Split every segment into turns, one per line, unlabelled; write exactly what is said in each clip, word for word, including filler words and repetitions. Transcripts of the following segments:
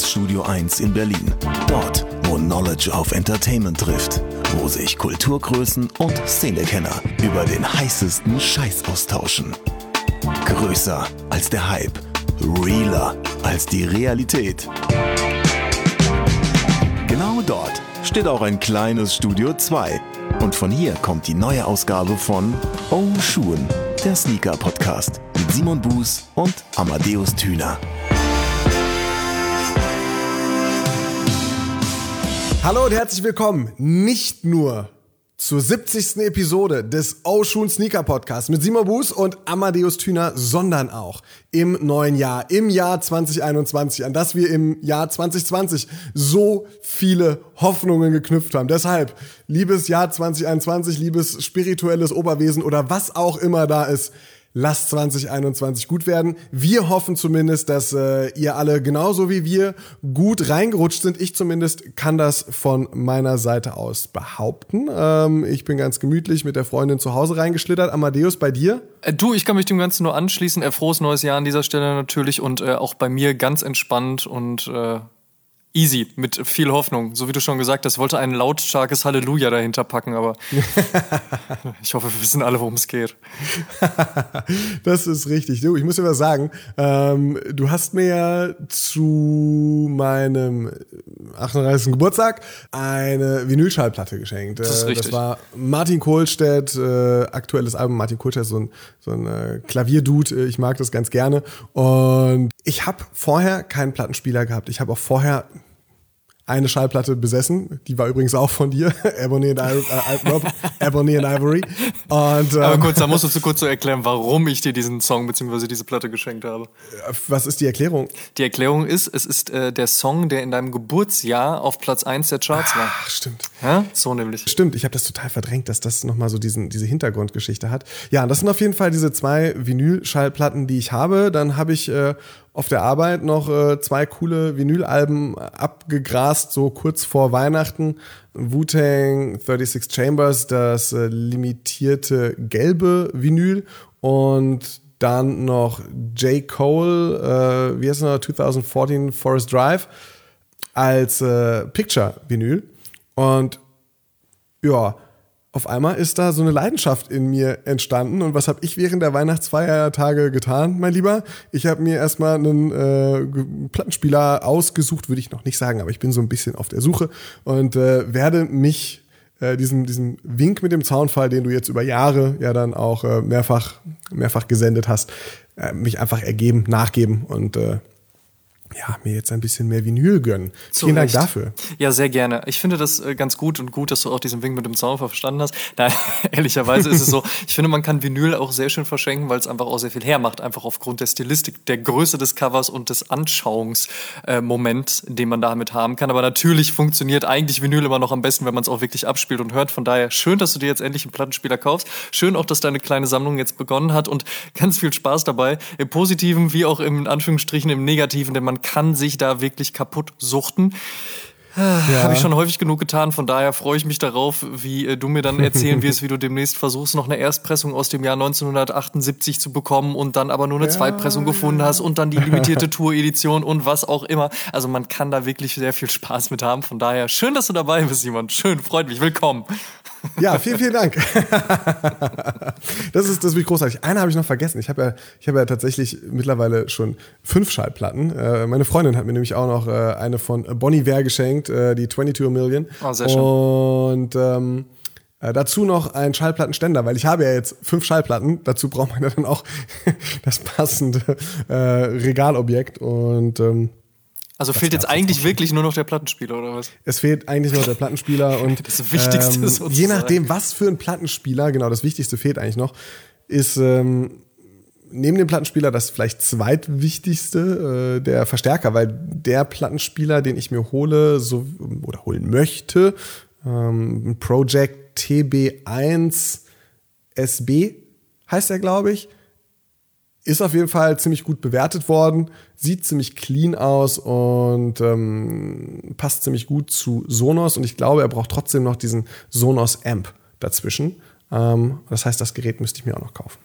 das Studio eins in Berlin. Dort, wo Knowledge auf Entertainment trifft. Wo sich Kulturgrößen und Szenekenner über den heißesten Scheiß austauschen. Größer als der Hype. Realer als die Realität. Genau dort steht auch ein kleines Studio zwei. Und von hier kommt die neue Ausgabe von Oh Schuhen, der Sneaker-Podcast mit Simon Buß und Amadeus Thüner.
Hallo und herzlich willkommen, nicht nur zur siebzigsten Episode des Oh Schuhen Sneaker Podcasts mit Simon Buß und Amadeus Thüner, sondern auch im neuen Jahr, im Jahr zwanzig einundzwanzig, an das wir im Jahr zwanzig zwanzig so viele Hoffnungen geknüpft haben. Deshalb, liebes Jahr zwanzig einundzwanzig, liebes spirituelles Oberwesen oder was auch immer da ist, lasst zwanzig einundzwanzig gut werden. Wir hoffen zumindest, dass äh, ihr alle genauso wie wir gut reingerutscht sind. Ich zumindest kann das von meiner Seite aus behaupten. Ähm, ich bin ganz gemütlich mit der Freundin zu Hause reingeschlittert. Amadeus, bei dir?
Äh, du, ich kann mich dem Ganzen nur anschließen. Äh, frohes neues Jahr an dieser Stelle natürlich und äh, auch bei mir ganz entspannt und äh, easy, mit viel Hoffnung. So wie du schon gesagt hast, wollte ein lautstarkes Halleluja dahinter packen, aber ich hoffe, wir wissen alle, worum es geht.
Das ist richtig. Du, ich muss dir was sagen. Ähm, du hast mir ja zu meinem achtunddreißigsten Geburtstag eine Vinylschallplatte geschenkt.
Das ist richtig.
Das war Martin Kohlstedt, äh, aktuelles Album. Martin Kohlstedt, so ein, so ein äh, Klavierdude. Ich mag das ganz gerne. Und ich habe vorher keinen Plattenspieler gehabt. Ich habe auch vorher eine Schallplatte besessen, die war übrigens auch von dir, Ebony and, I- äh, Ebony and Ivory. Und, ähm,
Aber kurz, da musst du kurz so erklären, warum ich dir diesen Song bzw. diese Platte geschenkt habe.
Was ist die Erklärung?
Die Erklärung ist, es ist äh, der Song, der in deinem Geburtsjahr auf Platz eins der Charts war.
Ach, stimmt.
Ja? So nämlich.
Stimmt, ich habe das total verdrängt, dass das nochmal so diesen, diese Hintergrundgeschichte hat. Ja, das sind auf jeden Fall diese zwei Vinyl-Schallplatten, die ich habe. Dann habe ich äh, auf der Arbeit noch äh, zwei coole Vinylalben abgegrast, so kurz vor Weihnachten. Wu-Tang sechsunddreißig Chambers, das äh, limitierte gelbe Vinyl, und dann noch J. Cole, äh, wie heißt es noch, zwanzig vierzehn Forest Drive als äh, Picture-Vinyl. Und ja, auf einmal ist da so eine Leidenschaft in mir entstanden. Und was habe ich während der Weihnachtsfeiertage getan, mein Lieber? Ich habe mir erstmal einen äh, Plattenspieler ausgesucht, würde ich noch nicht sagen, aber ich bin so ein bisschen auf der Suche und äh, werde mich äh, diesen, diesen Wink mit dem Zaunfall, den du jetzt über Jahre ja dann auch äh, mehrfach, mehrfach gesendet hast, äh, mich einfach ergeben, nachgeben und äh, ja, mir jetzt ein bisschen mehr Vinyl gönnen.
Zu
Vielen
Recht.
Dank dafür.
Ja, sehr gerne. Ich finde das äh, ganz gut und gut, dass du auch diesen Wink mit dem Zaunfall verstanden hast. Da, ehrlicherweise ist es so, ich finde, man kann Vinyl auch sehr schön verschenken, weil es einfach auch sehr viel hermacht. Einfach aufgrund der Stilistik, der Größe des Covers und des Anschauungsmoments, äh, den man damit haben kann. Aber natürlich funktioniert eigentlich Vinyl immer noch am besten, wenn man es auch wirklich abspielt und hört. Von daher schön, dass du dir jetzt endlich einen Plattenspieler kaufst. Schön auch, dass deine kleine Sammlung jetzt begonnen hat und ganz viel Spaß dabei. Im Positiven wie auch im in Anführungsstrichen im Negativen, denn man kann sich da wirklich kaputt suchten. Ja. Habe ich schon häufig genug getan, von daher freue ich mich darauf, wie äh, du mir dann erzählen wirst, wie du demnächst versuchst, noch eine Erstpressung aus dem Jahr neunzehnhundertachtundsiebzig zu bekommen und dann aber nur eine ja, Zweitpressung ja. gefunden hast und dann die limitierte Tour-Edition und was auch immer. Also man kann da wirklich sehr viel Spaß mit haben, von daher schön, dass du dabei bist, Simon. Schön, freut mich, willkommen.
Ja, vielen, vielen Dank. Das ist, das ist wirklich großartig. Eine habe ich noch vergessen. Ich habe ja, ich habe ja tatsächlich mittlerweile schon fünf Schallplatten. Äh, meine Freundin hat mir nämlich auch noch äh, eine von Bon Iver geschenkt, äh, die zweiundzwanzig Million.
Oh, sehr schön.
Und ähm, äh, dazu noch einen Schallplattenständer, weil ich habe ja jetzt fünf Schallplatten. Dazu braucht man ja dann auch das passende äh, Regalobjekt. Und ähm,
Also fehlt jetzt eigentlich wirklich nur noch der Plattenspieler, oder was?
Es fehlt eigentlich noch der Plattenspieler und
das Wichtigste ähm, sozusagen.
Je nachdem, was für ein Plattenspieler, genau, das Wichtigste fehlt eigentlich noch, ist ähm, neben dem Plattenspieler das vielleicht zweitwichtigste, äh, der Verstärker, weil der Plattenspieler, den ich mir hole so, oder holen möchte, ähm, Project T B eins S B heißt er, glaube ich, ist auf jeden Fall ziemlich gut bewertet worden, sieht ziemlich clean aus und ähm, passt ziemlich gut zu Sonos. Und ich glaube, er braucht trotzdem noch diesen Sonos Amp dazwischen. Ähm, das heißt, das Gerät müsste ich mir auch noch kaufen.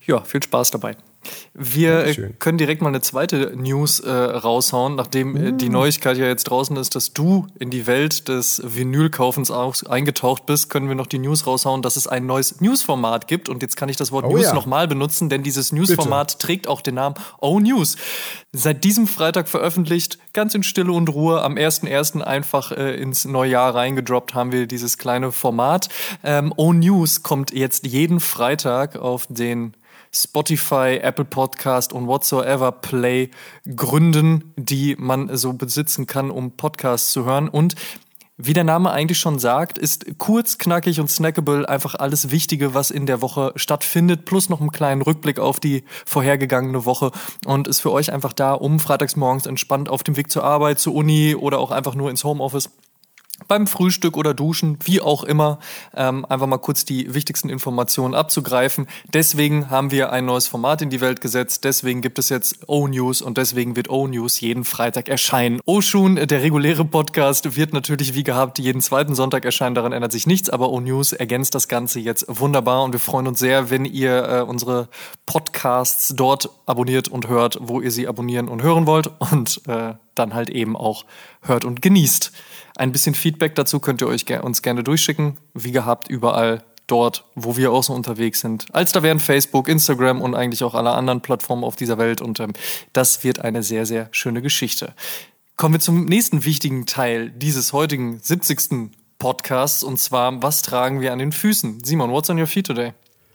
Ja, viel Spaß dabei. Wir äh, können direkt mal eine zweite News äh, raushauen, nachdem äh, die Neuigkeit ja jetzt draußen ist, dass du in die Welt des Vinylkaufens auch eingetaucht bist, können wir noch die News raushauen, dass es ein neues Newsformat gibt. Und jetzt kann ich das Wort
oh,
News
ja.
nochmal benutzen, denn dieses Newsformat Bitte. trägt auch den Namen O-News. Seit diesem Freitag veröffentlicht, ganz in Stille und Ruhe, am ersten ersten einfach äh, ins neue Jahr reingedroppt, haben wir dieses kleine Format. Ähm, O-News kommt jetzt jeden Freitag auf den Spotify, Apple Podcast und whatsoever Play Gründen, die man so besitzen kann, um Podcasts zu hören. Und wie der Name eigentlich schon sagt, ist kurz, knackig und snackable einfach alles Wichtige, was in der Woche stattfindet, plus noch einen kleinen Rückblick auf die vorhergegangene Woche und ist für euch einfach da, um freitags morgens entspannt auf dem Weg zur Arbeit, zur Uni oder auch einfach nur ins Homeoffice, beim Frühstück oder Duschen, wie auch immer, ähm, einfach mal kurz die wichtigsten Informationen abzugreifen. Deswegen haben wir ein neues Format in die Welt gesetzt, deswegen gibt es jetzt O-News und deswegen wird O-News jeden Freitag erscheinen. O-Schon, der reguläre Podcast, wird natürlich wie gehabt jeden zweiten Sonntag erscheinen, daran ändert sich nichts, aber O-News ergänzt das Ganze jetzt wunderbar und wir freuen uns sehr, wenn ihr äh, unsere Podcasts dort abonniert und hört, wo ihr sie abonnieren und hören wollt und äh, dann halt eben auch hört und genießt. Ein bisschen Feedback dazu könnt ihr euch ger- uns gerne durchschicken. Wie gehabt, überall dort, wo wir auch so unterwegs sind. Als da wären Facebook, Instagram und eigentlich auch alle anderen Plattformen auf dieser Welt. Und ähm, das wird eine sehr, sehr schöne Geschichte. Kommen wir zum nächsten wichtigen Teil dieses heutigen siebzigsten Podcasts. Und zwar, was tragen wir an den Füßen? Simon, what's on your feet today?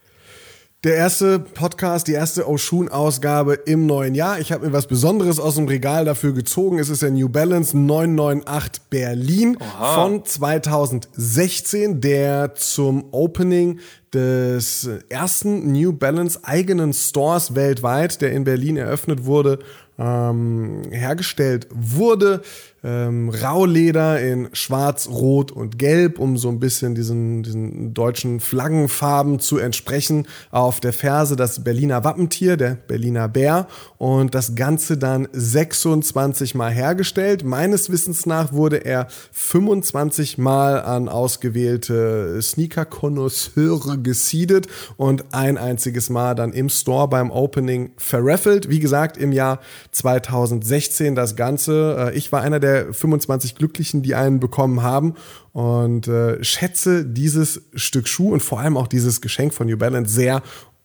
Der erste Podcast, die erste O-Schon-Ausgabe im neuen Jahr. Ich habe mir was Besonderes aus dem Regal dafür gezogen. Es ist der New Balance neun neun acht Berlin Oha. von zweitausendsechzehn, der zum Opening des ersten New Balance eigenen Stores weltweit, der in Berlin eröffnet wurde, ähm, hergestellt wurde. Ähm, Rauleder in Schwarz, Rot und Gelb, um so ein bisschen diesen, diesen deutschen Flaggenfarben zu entsprechen. Auf der Ferse das Berliner Wappentier, der Berliner Bär. Und das Ganze dann sechsundzwanzig Mal hergestellt. Meines Wissens nach wurde er fünfundzwanzig Mal an ausgewählte Sneaker-Konnoisseure geseedet und ein einziges Mal dann im Store beim Opening verraffelt. Wie gesagt, im Jahr zweitausendsechzehn das Ganze. Ich war einer der fünfundzwanzig Glücklichen, die einen bekommen haben und äh, schätze dieses Stück Schuh und vor allem auch dieses Geschenk von New Balance sehr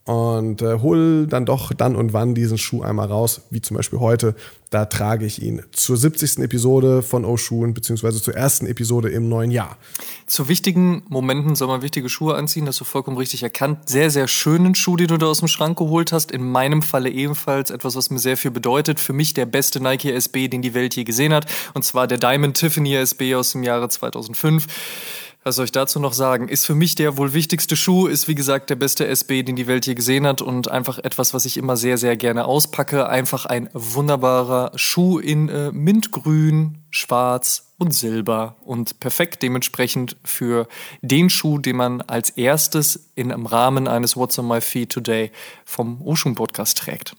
und äh, hol dann doch dann und wann diesen Schuh einmal raus, wie zum Beispiel heute. Da trage ich ihn zur siebzigsten Episode von O-Schuhen, beziehungsweise zur ersten Episode im neuen Jahr.
Zu wichtigen Momenten soll man wichtige Schuhe anziehen, das hast du vollkommen richtig erkannt. Sehr, sehr schönen Schuh, den du da aus dem Schrank geholt hast. In meinem Falle ebenfalls etwas, was mir sehr viel bedeutet. Für mich der beste Nike S B, den die Welt je gesehen hat. Und zwar der Diamond Tiffany S B aus dem Jahre zweitausendfünf. Was soll ich dazu noch sagen? Ist für mich der wohl wichtigste Schuh, ist wie gesagt der beste S B, den die Welt je gesehen hat und einfach etwas, was ich immer sehr, sehr gerne auspacke. Einfach ein wunderbarer Schuh in äh, Mintgrün, Schwarz und Silber und perfekt dementsprechend für den Schuh, den man als erstes in, im Rahmen eines What's on my feet today vom O-Schon-Podcast trägt.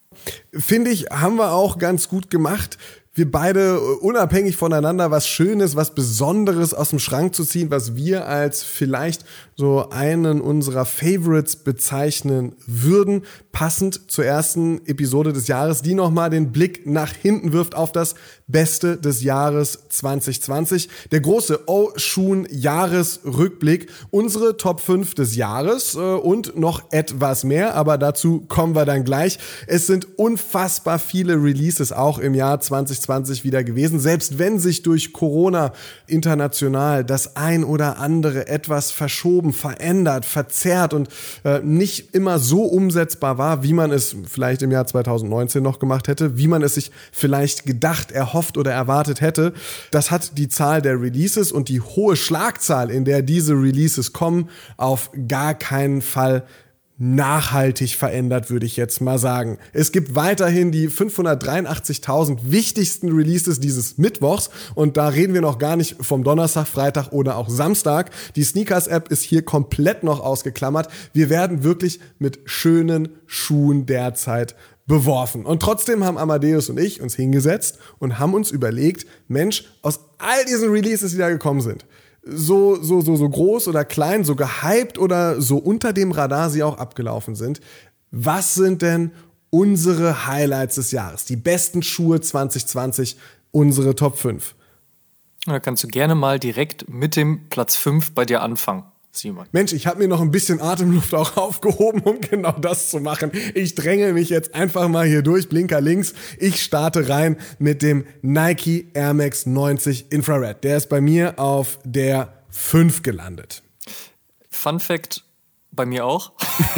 Finde ich, haben wir auch ganz gut gemacht. Wir beide unabhängig voneinander was Schönes, was Besonderes aus dem Schrank zu ziehen, was wir als vielleicht so einen unserer Favorites bezeichnen würden, passend zur ersten Episode des Jahres, die nochmal den Blick nach hinten wirft auf das Beste des Jahres zwanzig zwanzig. Der große O-Schon-Jahresrückblick, unsere Top fünf des Jahres äh, und noch etwas mehr, aber dazu kommen wir dann gleich. Es sind unfassbar viele Releases auch im Jahr zwanzig zwanzig wieder gewesen, selbst wenn sich durch Corona international das ein oder andere etwas verschoben, verändert, verzerrt und äh, nicht immer so umsetzbar war, wie man es vielleicht im Jahr zweitausendneunzehn noch gemacht hätte, wie man es sich vielleicht gedacht, erhofft oder erwartet hätte. Das hat die Zahl der Releases und die hohe Schlagzahl, in der diese Releases kommen, auf gar keinen Fall nachhaltig verändert, würde ich jetzt mal sagen. Es gibt weiterhin die fünfhundertdreiundachtzigtausend wichtigsten Releases dieses Mittwochs und da reden wir noch gar nicht vom Donnerstag, Freitag oder auch Samstag. Die Sneakers-App ist hier komplett noch ausgeklammert. Wir werden wirklich mit schönen Schuhen derzeit beworfen. Und trotzdem haben Amadeus und ich uns hingesetzt und haben uns überlegt, Mensch, aus all diesen Releases, die da gekommen sind, so, so, so, so groß oder klein, so gehypt oder so unter dem Radar sie auch abgelaufen sind, Was sind denn unsere Highlights des Jahres? Die besten Schuhe zwanzig zwanzig, unsere Top fünf.
Da kannst du gerne mal direkt mit dem Platz fünf bei dir anfangen, Simon.
Mensch, ich habe mir noch ein bisschen Atemluft auch aufgehoben, um genau das zu machen. Ich dränge mich jetzt einfach mal hier durch, Blinker links. Ich starte rein mit dem Nike Air Max neunzig Infrared. Der ist bei mir auf der fünf gelandet.
Fun Fact, bei mir auch.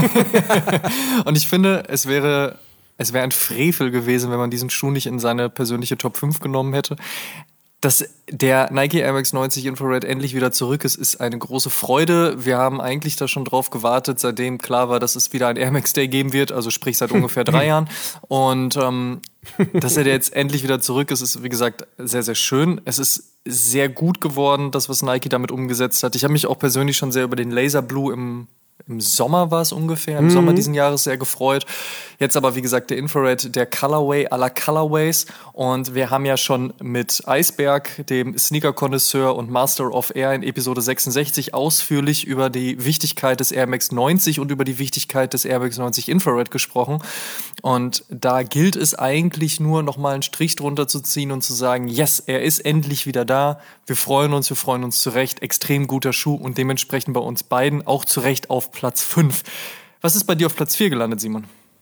Und ich finde, es wäre, es wäre ein Frevel gewesen, wenn man diesen Schuh nicht in seine persönliche Top fünf genommen hätte. Dass der Nike Air Max neunzig Infrared endlich wieder zurück ist, ist eine große Freude. Wir haben eigentlich da schon drauf gewartet, seitdem klar war, dass es wieder ein Air Max Day geben wird, also sprich seit ungefähr drei Jahren. Und ähm, dass er jetzt endlich wieder zurück ist, ist wie gesagt sehr, sehr schön. Es ist sehr gut geworden, das, was Nike damit umgesetzt hat. Ich habe mich auch persönlich schon sehr über den Laser Blue im Im Sommer war es ungefähr, im mhm. Sommer diesen Jahres sehr gefreut. Jetzt aber, wie gesagt, der Infrared, der Colorway aller Colorways. Und wir haben ja schon mit Eisberg, dem Sneaker-Connoisseur und Master of Air in Episode sechsundsechzig ausführlich über die Wichtigkeit des Air Max neunzig und über die Wichtigkeit des Air Max neunzig Infrared gesprochen. Und da gilt es eigentlich nur, nochmal einen Strich drunter zu ziehen und zu sagen, yes, er ist endlich wieder da. Wir freuen uns, wir freuen uns zu Recht. Extrem guter Schuh und dementsprechend bei uns beiden auch zu Recht auf Platz fünf. Was ist bei dir auf Platz vier gelandet, Simon?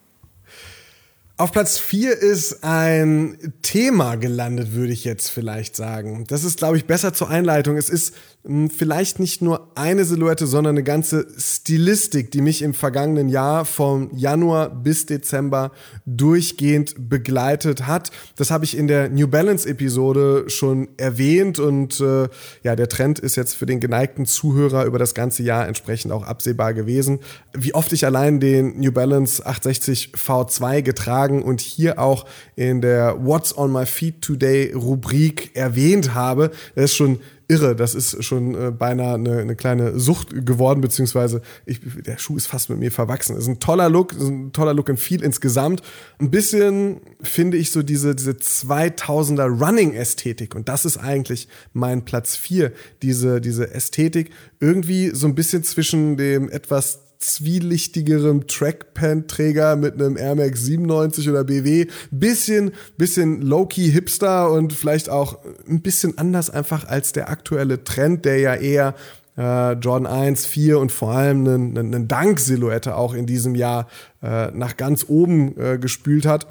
Auf Platz vier ist ein Thema gelandet, würde ich jetzt vielleicht sagen. Das ist, glaube ich, besser zur Einleitung. Es ist mh, vielleicht nicht nur eine Silhouette, sondern eine ganze Stilistik, die mich im vergangenen Jahr vom Januar bis Dezember durchgehend begleitet hat. Das habe ich in der New Balance-Episode schon erwähnt und äh, ja, der Trend ist jetzt für den geneigten Zuhörer über das ganze Jahr entsprechend auch absehbar gewesen. Wie oft ich allein den New Balance achthundertsechzig V zwei getragen und hier auch in der What's on my feet today Rubrik erwähnt habe. Das ist schon irre, das ist schon äh, beinahe eine, eine kleine Sucht geworden, beziehungsweise ich, der Schuh ist fast mit mir verwachsen. Das ist ein toller Look, ist ein toller Look and Feel insgesamt. Ein bisschen finde ich so diese, diese zweitausender Running-Ästhetik und das ist eigentlich mein Platz vier, diese, diese Ästhetik irgendwie so ein bisschen zwischen dem etwas zwielichtigerem Trackpant-Träger mit einem Air Max siebenundneunzig oder B W. Bisschen, bisschen low-key Hipster und vielleicht auch ein bisschen anders einfach als der aktuelle Trend, der ja eher äh, Jordan eins, vier und vor allem eine, eine Dunk-Silhouette auch in diesem Jahr äh, nach ganz oben äh, gespült hat.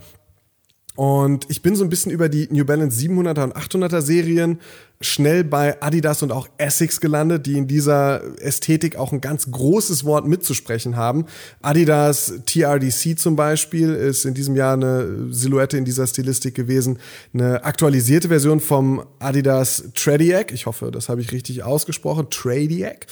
Und ich bin so ein bisschen über die New Balance siebenhunderter und achthunderter Serien schnell bei Adidas und auch Essex gelandet, die in dieser Ästhetik auch ein ganz großes Wort mitzusprechen haben. Adidas T R D C zum Beispiel ist in diesem Jahr eine Silhouette in dieser Stilistik gewesen. Eine aktualisierte Version vom Adidas Tradiac, ich hoffe, das habe ich richtig ausgesprochen, Tradiac,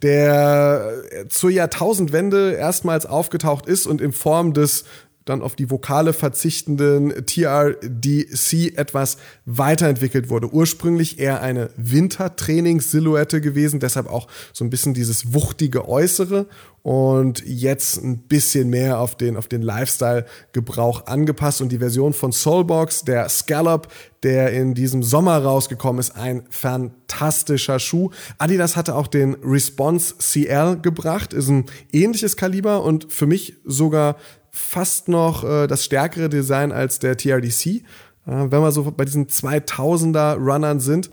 der zur Jahrtausendwende erstmals aufgetaucht ist und in Form des dann auf die Vokale verzichtenden T R D C etwas weiterentwickelt wurde. Ursprünglich eher eine Wintertrainingssilhouette gewesen, deshalb auch so ein bisschen dieses wuchtige Äußere und jetzt ein bisschen mehr auf den, auf den Lifestyle-Gebrauch angepasst. Und die Version von Soulbox, der Scallop, der in diesem Sommer rausgekommen ist, ein fantastischer Schuh. Adidas hatte auch den Response C L gebracht, ist ein ähnliches Kaliber und für mich sogar fast noch äh, das stärkere Design als der T R D C, äh, wenn wir so bei diesen zweitausender Runnern sind.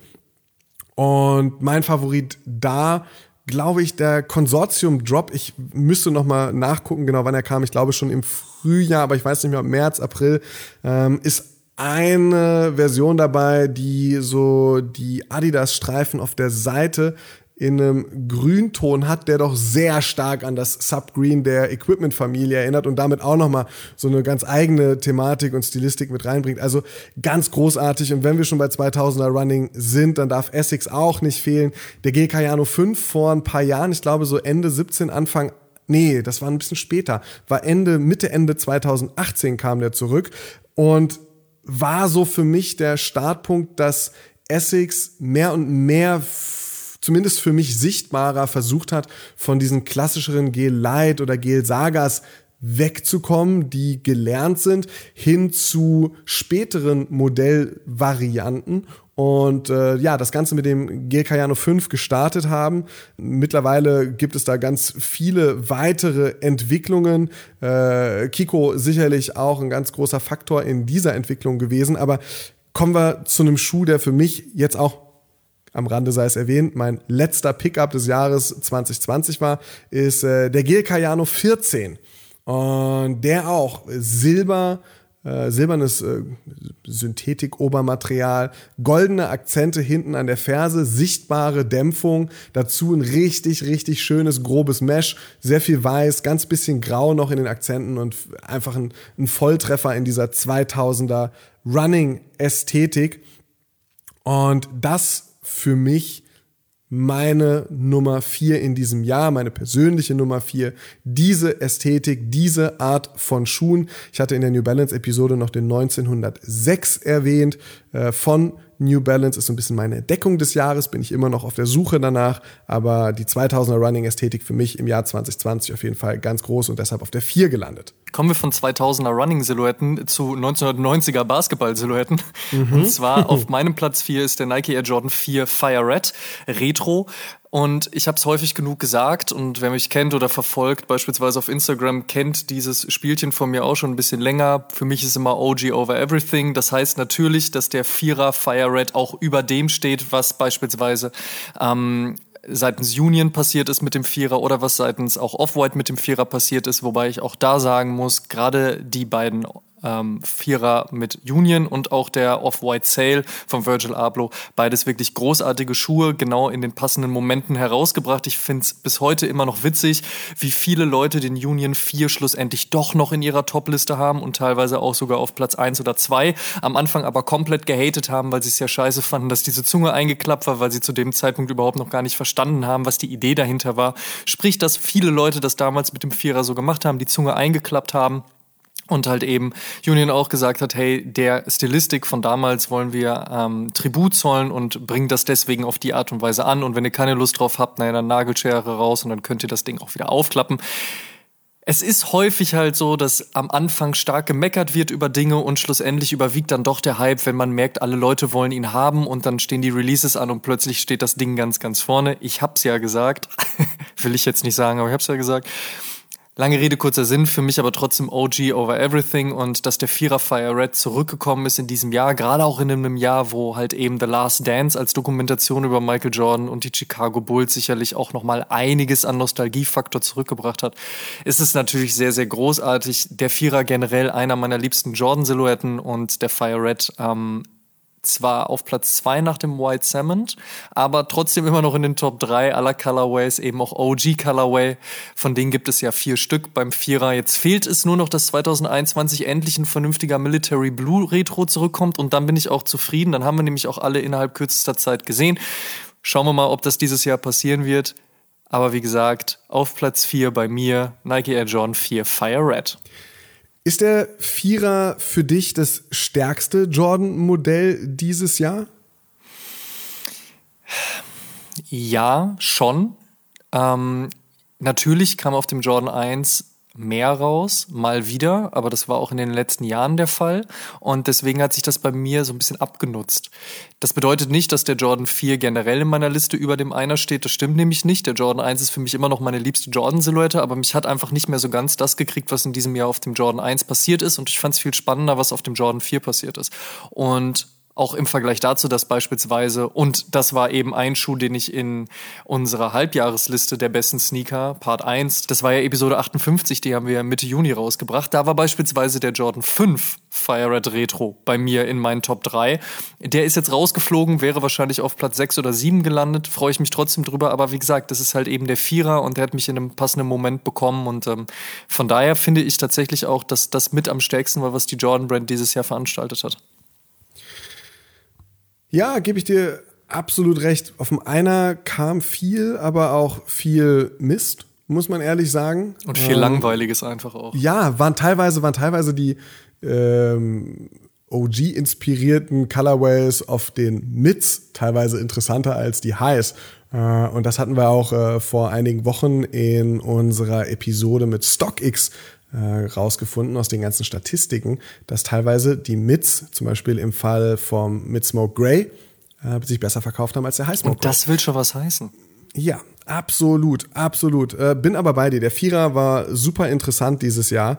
Und mein Favorit da, glaube ich, der Consortium Drop. Ich müsste noch mal nachgucken, genau wann er kam. Ich glaube schon im Frühjahr, aber ich weiß nicht mehr, März, April, ähm, ist eine Version dabei, die so die Adidas-Streifen auf der Seite in einem Grünton hat, der doch sehr stark an das Subgreen der Equipment-Familie erinnert und damit auch nochmal so eine ganz eigene Thematik und Stilistik mit reinbringt. Also ganz großartig. Und wenn wir schon bei zweitausender Running sind, dann darf Essex auch nicht fehlen. Der G Cayano fünf vor ein paar Jahren, ich glaube so Ende siebzehn, Anfang, nee, das war ein bisschen später, war Ende, Mitte, Ende zweitausendachtzehn kam der zurück und war so für mich der Startpunkt, dass Essex mehr und mehr zumindest für mich sichtbarer versucht hat, von diesen klassischeren Gel Light oder Gel Sagas wegzukommen, die gelernt sind, hin zu späteren Modellvarianten. Und äh, ja, das Ganze mit dem G L Kayano fünf gestartet haben. Mittlerweile gibt es da ganz viele weitere Entwicklungen. Äh, Kiko sicherlich auch ein ganz großer Faktor in dieser Entwicklung gewesen. Aber kommen wir zu einem Schuh, der für mich jetzt auch, am Rande sei es erwähnt, mein letzter Pickup des Jahres zwanzig zwanzig war, ist äh, der G L Kayano vierzehn. Und der auch Silber, Äh, silbernes äh, Synthetik-Obermaterial, goldene Akzente hinten an der Ferse, sichtbare Dämpfung, dazu ein richtig, richtig schönes, grobes Mesh, sehr viel weiß, ganz bisschen grau noch in den Akzenten und einfach ein, ein Volltreffer in dieser zweitausender Running-Ästhetik. Und das für mich meine Nummer vier in diesem Jahr, meine persönliche Nummer vier, diese Ästhetik, diese Art von Schuhen. Ich hatte in der New Balance Episode noch den neunzehnhundertsechs erwähnt, äh, von New Balance ist so ein bisschen meine Entdeckung des Jahres, bin ich immer noch auf der Suche danach, aber die zweitausender Running Ästhetik für mich im Jahr zwanzig zwanzig auf jeden Fall ganz groß und deshalb auf der vier gelandet.
Kommen wir von zweitausender Running-Silhouetten zu neunzehnhundertneunziger Basketball-Silhouetten. Mhm. Und zwar auf meinem Platz vier ist der Nike Air Jordan vier Fire Red Retro. Und ich habe es häufig genug gesagt und wer mich kennt oder verfolgt, beispielsweise auf Instagram, kennt dieses Spielchen von mir auch schon ein bisschen länger. Für mich ist immer O G over everything. Das heißt natürlich, dass der Vierer Fire Red auch über dem steht, was beispielsweise ähm, seitens Union passiert ist mit dem Vierer oder was seitens auch Off-White mit dem Vierer passiert ist. Wobei ich auch da sagen muss, gerade die beiden Ähm, Vierer mit Union und auch der Off-White Sail von Virgil Abloh. Beides wirklich großartige Schuhe, genau in den passenden Momenten herausgebracht. Ich finde es bis heute immer noch witzig, wie viele Leute den Union vier schlussendlich doch noch in ihrer Top-Liste haben und teilweise auch sogar auf Platz eins oder zwei. Am Anfang aber komplett gehatet haben, weil sie es ja scheiße fanden, dass diese Zunge eingeklappt war, weil sie zu dem Zeitpunkt überhaupt noch gar nicht verstanden haben, was die Idee dahinter war. Sprich, dass viele Leute das damals mit dem Vierer so gemacht haben, die Zunge eingeklappt haben. Und halt eben Union auch gesagt hat, hey, der Stilistik von damals wollen wir ähm, Tribut zollen und bringen das deswegen auf die Art und Weise an. Und wenn ihr keine Lust drauf habt, naja, dann Nagelschere raus und dann könnt ihr das Ding auch wieder aufklappen. Es ist häufig halt so, dass am Anfang stark gemeckert wird über Dinge und schlussendlich überwiegt dann doch der Hype, wenn man merkt, alle Leute wollen ihn haben und dann stehen die Releases an und plötzlich steht das Ding ganz, ganz vorne. Ich hab's ja gesagt, will ich jetzt nicht sagen, aber ich hab's ja gesagt. Lange Rede, kurzer Sinn, für mich aber trotzdem O G over everything und dass der Vierer Fire Red zurückgekommen ist in diesem Jahr, gerade auch in einem Jahr, wo halt eben The Last Dance als Dokumentation über Michael Jordan und die Chicago Bulls sicherlich auch nochmal einiges an Nostalgiefaktor zurückgebracht hat, ist es natürlich sehr, sehr großartig. Der Vierer generell einer meiner liebsten Jordan-Silhouetten und der Fire Red ähm, zwar auf Platz zwei nach dem White Cement, aber trotzdem immer noch in den Top drei aller Colorways, eben auch O G Colorway. Von denen gibt es ja vier Stück beim Vierer. Jetzt fehlt es nur noch, dass zwanzig einundzwanzig endlich ein vernünftiger Military Blue Retro zurückkommt und dann bin ich auch zufrieden. Dann haben wir nämlich auch alle innerhalb kürzester Zeit gesehen. Schauen wir mal, ob das dieses Jahr passieren wird. Aber wie gesagt, auf Platz vier bei mir Nike Air Jordan vier Fire Red.
Ist der Vierer für dich das stärkste Jordan-Modell dieses Jahr?
Ja, schon. Ähm, natürlich kam auf dem Jordan eins mehr raus, mal wieder, aber das war auch in den letzten Jahren der Fall und deswegen hat sich das bei mir so ein bisschen abgenutzt. Das bedeutet nicht, dass der Jordan vier generell in meiner Liste über dem Einer steht, das stimmt nämlich nicht. Der Jordan eins ist für mich immer noch meine liebste Jordan-Silhouette, aber mich hat einfach nicht mehr so ganz das gekriegt, was in diesem Jahr auf dem Jordan eins passiert ist und ich fand es viel spannender, was auf dem Jordan vier passiert ist. Und auch im Vergleich dazu, dass beispielsweise, und das war eben ein Schuh, den ich in unserer Halbjahresliste der besten Sneaker, Part eins, das war ja Episode achtundfünfzig, die haben wir Mitte Juni rausgebracht, da war beispielsweise der Jordan fünf Fire Red Retro bei mir in meinen Top drei. Der ist jetzt rausgeflogen, wäre wahrscheinlich auf Platz sechs oder sieben gelandet, freue ich mich trotzdem drüber, aber wie gesagt, das ist halt eben der Vierer und der hat mich in einem passenden Moment bekommen und ähm, von daher finde ich tatsächlich auch, dass das mit am stärksten war, was die Jordan Brand dieses Jahr veranstaltet hat.
Ja, gebe ich dir absolut recht. Auf dem Einer kam viel, aber auch viel Mist, muss man ehrlich sagen.
Und viel ähm, Langweiliges einfach auch.
Ja, waren teilweise, waren teilweise die ähm, O G-inspirierten Colorways auf den Mids teilweise interessanter als die Highs. Äh, und das hatten wir auch äh, vor einigen Wochen in unserer Episode mit StockX äh, rausgefunden aus den ganzen Statistiken, dass teilweise die Mids, zum Beispiel im Fall vom Mid Smoke Grey, äh, sich besser verkauft haben als der High Smoke
Und das
Grey.
will schon was heißen.
Ja, absolut, absolut. Äh, bin aber bei dir. Der Vierer war super interessant dieses Jahr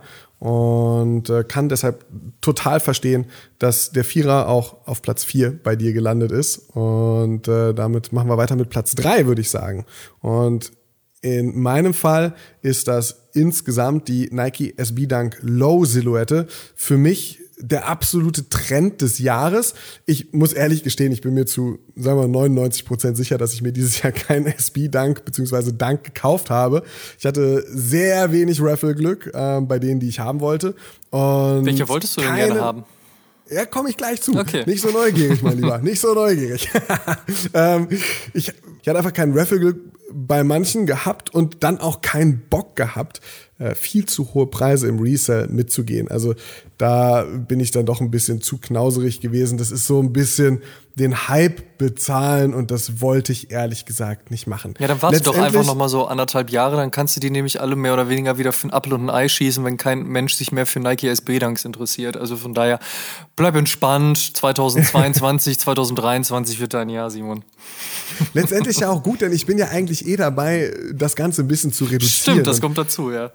und äh, kann deshalb total verstehen, dass der Vierer auch auf Platz vier bei dir gelandet ist. Und äh, damit machen wir weiter mit Platz drei, würde ich sagen. Und in meinem Fall ist das insgesamt die Nike S B Dunk Low Silhouette. Für mich der absolute Trend des Jahres. Ich muss ehrlich gestehen, ich bin mir zu, sagen wir, neunundneunzig Prozent sicher, dass ich mir dieses Jahr keinen S B Dunk bzw. Dunk gekauft habe. Ich hatte sehr wenig Raffle-Glück äh, bei denen, die ich haben wollte. Und
welche wolltest du denn
keine,
gerne haben?
Ja, komme ich gleich zu.
Okay.
Nicht so neugierig, mein Lieber. Nicht so neugierig. ähm, ich, ich hatte einfach kein Raffle-Glück bei manchen gehabt und dann auch keinen Bock gehabt, äh, viel zu hohe Preise im Resell mitzugehen. Also da bin ich dann doch ein bisschen zu knauserig gewesen. Das ist so ein bisschen den Hype bezahlen und das wollte ich ehrlich gesagt nicht machen.
Ja, dann warte doch einfach noch mal so anderthalb Jahre, dann kannst du die nämlich alle mehr oder weniger wieder für ein Apfel und ein Ei schießen, wenn kein Mensch sich mehr für Nike S B Dunks interessiert. Also von daher, bleib entspannt. zweitausendzweiundzwanzig, zweitausenddreiundzwanzig wird dein Jahr, Simon.
Letztendlich ja auch gut, denn ich bin ja eigentlich eh dabei, das Ganze ein bisschen zu reduzieren.
Stimmt, das kommt dazu, ja.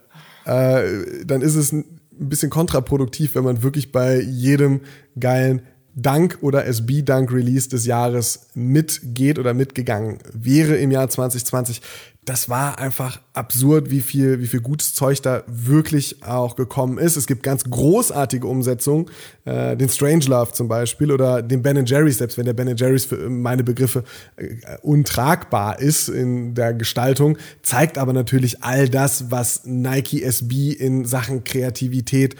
Äh, dann ist es ein bisschen kontraproduktiv, wenn man wirklich bei jedem geilen Dunk oder S B Dunk Release des Jahres mitgeht oder mitgegangen wäre im Jahr zwanzig zwanzig. Das war einfach absurd, wie viel, wie viel gutes Zeug da wirklich auch gekommen ist. Es gibt ganz großartige Umsetzungen, äh, den Strangelove zum Beispiel oder den Ben Jerry's, selbst wenn der Ben Jerry's für meine Begriffe äh, untragbar ist in der Gestaltung, zeigt aber natürlich all das, was Nike S B in Sachen Kreativität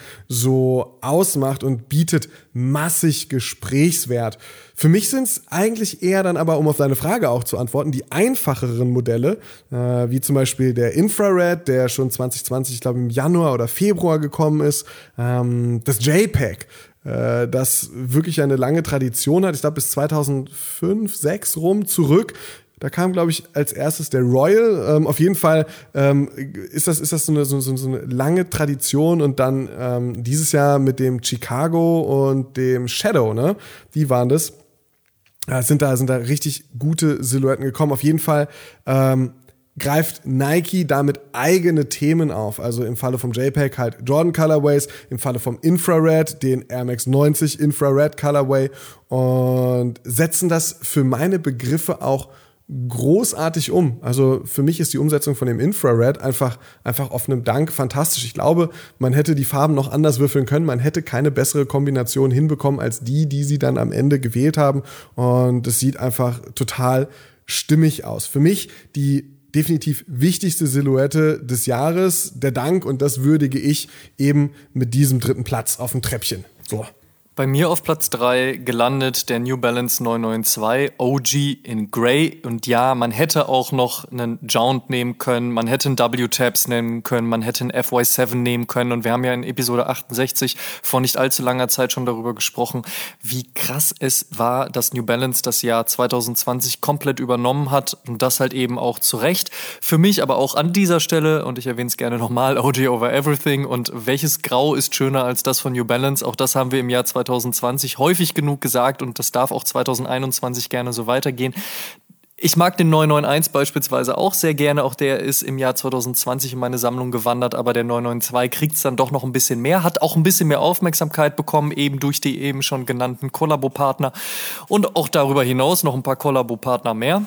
so ausmacht und bietet massig Gesprächswert. Für mich sind es eigentlich eher dann aber, um auf deine Frage auch zu antworten, die einfacheren Modelle, äh, wie zum Beispiel der Infrared, der schon zwanzig zwanzig, ich glaube im Januar oder Februar gekommen ist, ähm, das JPEG, äh, das wirklich eine lange Tradition hat, ich glaube bis zweitausendfünf, sechs rum zurück. Da kam, glaube ich, als erstes der Royal. Ähm, auf jeden Fall ähm, ist das, ist das so, eine, so, so eine lange Tradition. Und dann ähm, dieses Jahr mit dem Chicago und dem Shadow, ne? Die waren das. Äh, sind da, sind da richtig gute Silhouetten gekommen. Auf jeden Fall ähm, greift Nike damit eigene Themen auf. Also im Falle vom JPEG halt Jordan Colorways, im Falle vom Infrared den Air Max neunzig Infrared Colorway und setzen das für meine Begriffe auch großartig um. Also für mich ist die Umsetzung von dem Infrared einfach, einfach auf einem Dunk fantastisch. Ich glaube, man hätte die Farben noch anders würfeln können. Man hätte keine bessere Kombination hinbekommen als die, die sie dann am Ende gewählt haben. Und es sieht einfach total stimmig aus. Für mich die definitiv wichtigste Silhouette des Jahres, der Dunk. Und das würdige ich eben mit diesem dritten Platz auf dem Treppchen. So.
Bei mir auf Platz drei gelandet der New Balance neun neun zwei O G in Grey. Und ja, man hätte auch noch einen Jount nehmen können, man hätte einen W-Tabs nehmen können, man hätte einen F Y sieben nehmen können. Und wir haben ja in Episode achtundsechzig vor nicht allzu langer Zeit schon darüber gesprochen, wie krass es war, dass New Balance das Jahr zwanzig zwanzig komplett übernommen hat. Und das halt eben auch zu Recht. Für mich aber auch an dieser Stelle, und ich erwähne es gerne nochmal, O G over everything. Und welches Grau ist schöner als das von New Balance? Auch das haben wir im Jahr zwanzig zwanzig häufig genug gesagt und das darf auch zwanzig einundzwanzig gerne so weitergehen. Ich mag den neun neun eins beispielsweise auch sehr gerne, auch der ist im Jahr zwanzig zwanzig in meine Sammlung gewandert, aber der neun neun zwei kriegt es dann doch noch ein bisschen mehr, hat auch ein bisschen mehr Aufmerksamkeit bekommen, eben durch die eben schon genannten Kollabo-Partner und auch darüber hinaus noch ein paar Kollabo-Partner mehr.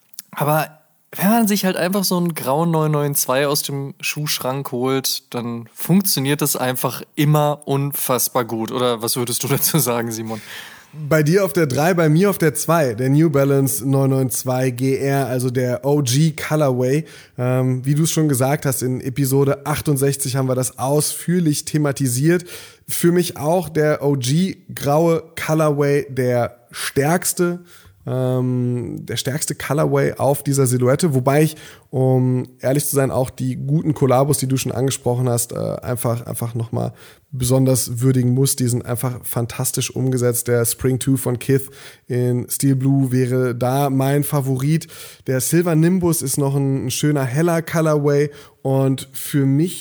Aber wenn man sich halt einfach so einen grauen neun neun zwei aus dem Schuhschrank holt, dann funktioniert das einfach immer unfassbar gut. Oder was würdest du dazu sagen, Simon?
Bei dir auf der drei, bei mir auf der zwei, der New Balance neun neun zwei G R, also der O G Colorway. Ähm, wie du es schon gesagt hast, in Episode achtundsechzig haben wir das ausführlich thematisiert. Für mich auch der O G graue Colorway der stärkste, ähm, der stärkste Colorway auf dieser Silhouette, wobei ich, um ehrlich zu sein, auch die guten Kollabos, die du schon angesprochen hast, äh, einfach, einfach nochmal besonders würdigen muss. Die sind einfach fantastisch umgesetzt. Der Spring zwei von Kith in Steel Blue wäre da mein Favorit. Der Silver Nimbus ist noch ein, ein schöner, heller Colorway und für mich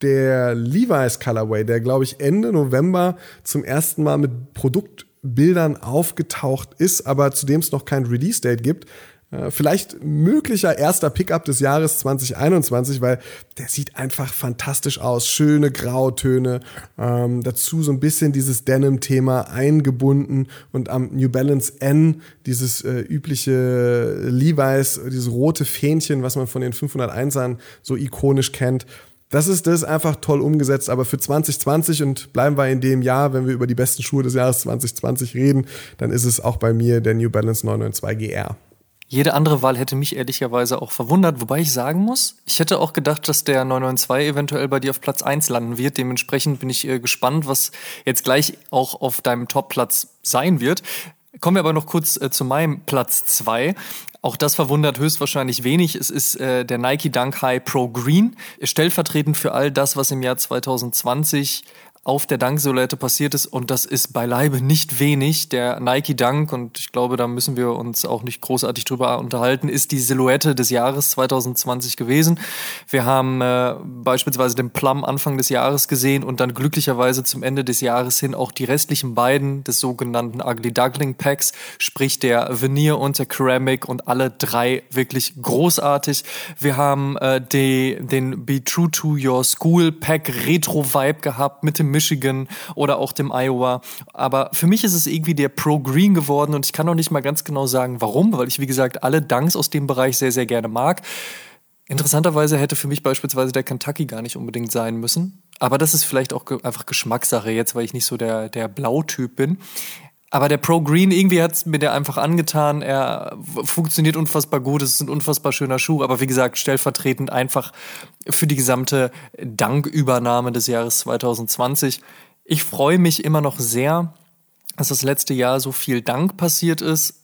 der Levi's Colorway, der, glaube ich, Ende November zum ersten Mal mit Produktbildern aufgetaucht ist, aber zu dem es noch kein Release-Date gibt. Vielleicht möglicher erster Pickup des Jahres zwanzig einundzwanzig, weil der sieht einfach fantastisch aus. Schöne Grautöne, ähm, dazu so ein bisschen dieses Denim-Thema eingebunden und am New Balance N dieses äh, übliche Levi's, dieses rote Fähnchen, was man von den fünfhunderteins-ern so ikonisch kennt. Das ist das einfach toll umgesetzt, aber für zwanzig zwanzig und bleiben wir in dem Jahr, wenn wir über die besten Schuhe des Jahres zwanzig zwanzig reden, dann ist es auch bei mir der New Balance neun neun zwei G R.
Jede andere Wahl hätte mich ehrlicherweise auch verwundert, wobei ich sagen muss, ich hätte auch gedacht, dass der neun neun zwei eventuell bei dir auf Platz eins landen wird. Dementsprechend bin ich äh, gespannt, was jetzt gleich auch auf deinem Top-Platz sein wird. Kommen wir aber noch kurz äh, zu meinem Platz zwei. Auch das verwundert höchstwahrscheinlich wenig. Es ist äh, der Nike Dunk High Pro Green, stellvertretend für all das, was im Jahr zwanzig zwanzig auf der Dunk-Silhouette passiert ist, und das ist beileibe nicht wenig. Der Nike Dunk, und ich glaube, da müssen wir uns auch nicht großartig drüber unterhalten, ist die Silhouette des Jahres zwanzig zwanzig gewesen. Wir haben äh, beispielsweise den Plum Anfang des Jahres gesehen und dann glücklicherweise zum Ende des Jahres hin auch die restlichen beiden des sogenannten Ugly Duckling Packs, sprich der Veneer und der Ceramic, und alle drei wirklich großartig. Wir haben äh, die, den Be True to Your School Pack Retro-Vibe gehabt mit dem Michigan oder auch dem Iowa. Aber für mich ist es irgendwie der Pro Green geworden, und ich kann noch nicht mal ganz genau sagen, warum, weil ich, wie gesagt, alle Dunks aus dem Bereich sehr, sehr gerne mag. Interessanterweise hätte für mich beispielsweise der Kentucky gar nicht unbedingt sein müssen. Aber das ist vielleicht auch ge- einfach Geschmackssache jetzt, weil ich nicht so der, der Blautyp bin. Aber der Pro Green, irgendwie hat es mir der einfach angetan. Er funktioniert unfassbar gut, es ist ein unfassbar schöner Schuh. Aber wie gesagt, stellvertretend einfach für die gesamte Dunk-Übernahme des Jahres zwanzig zwanzig. Ich freue mich immer noch sehr, dass das letzte Jahr so viel Dunk passiert ist.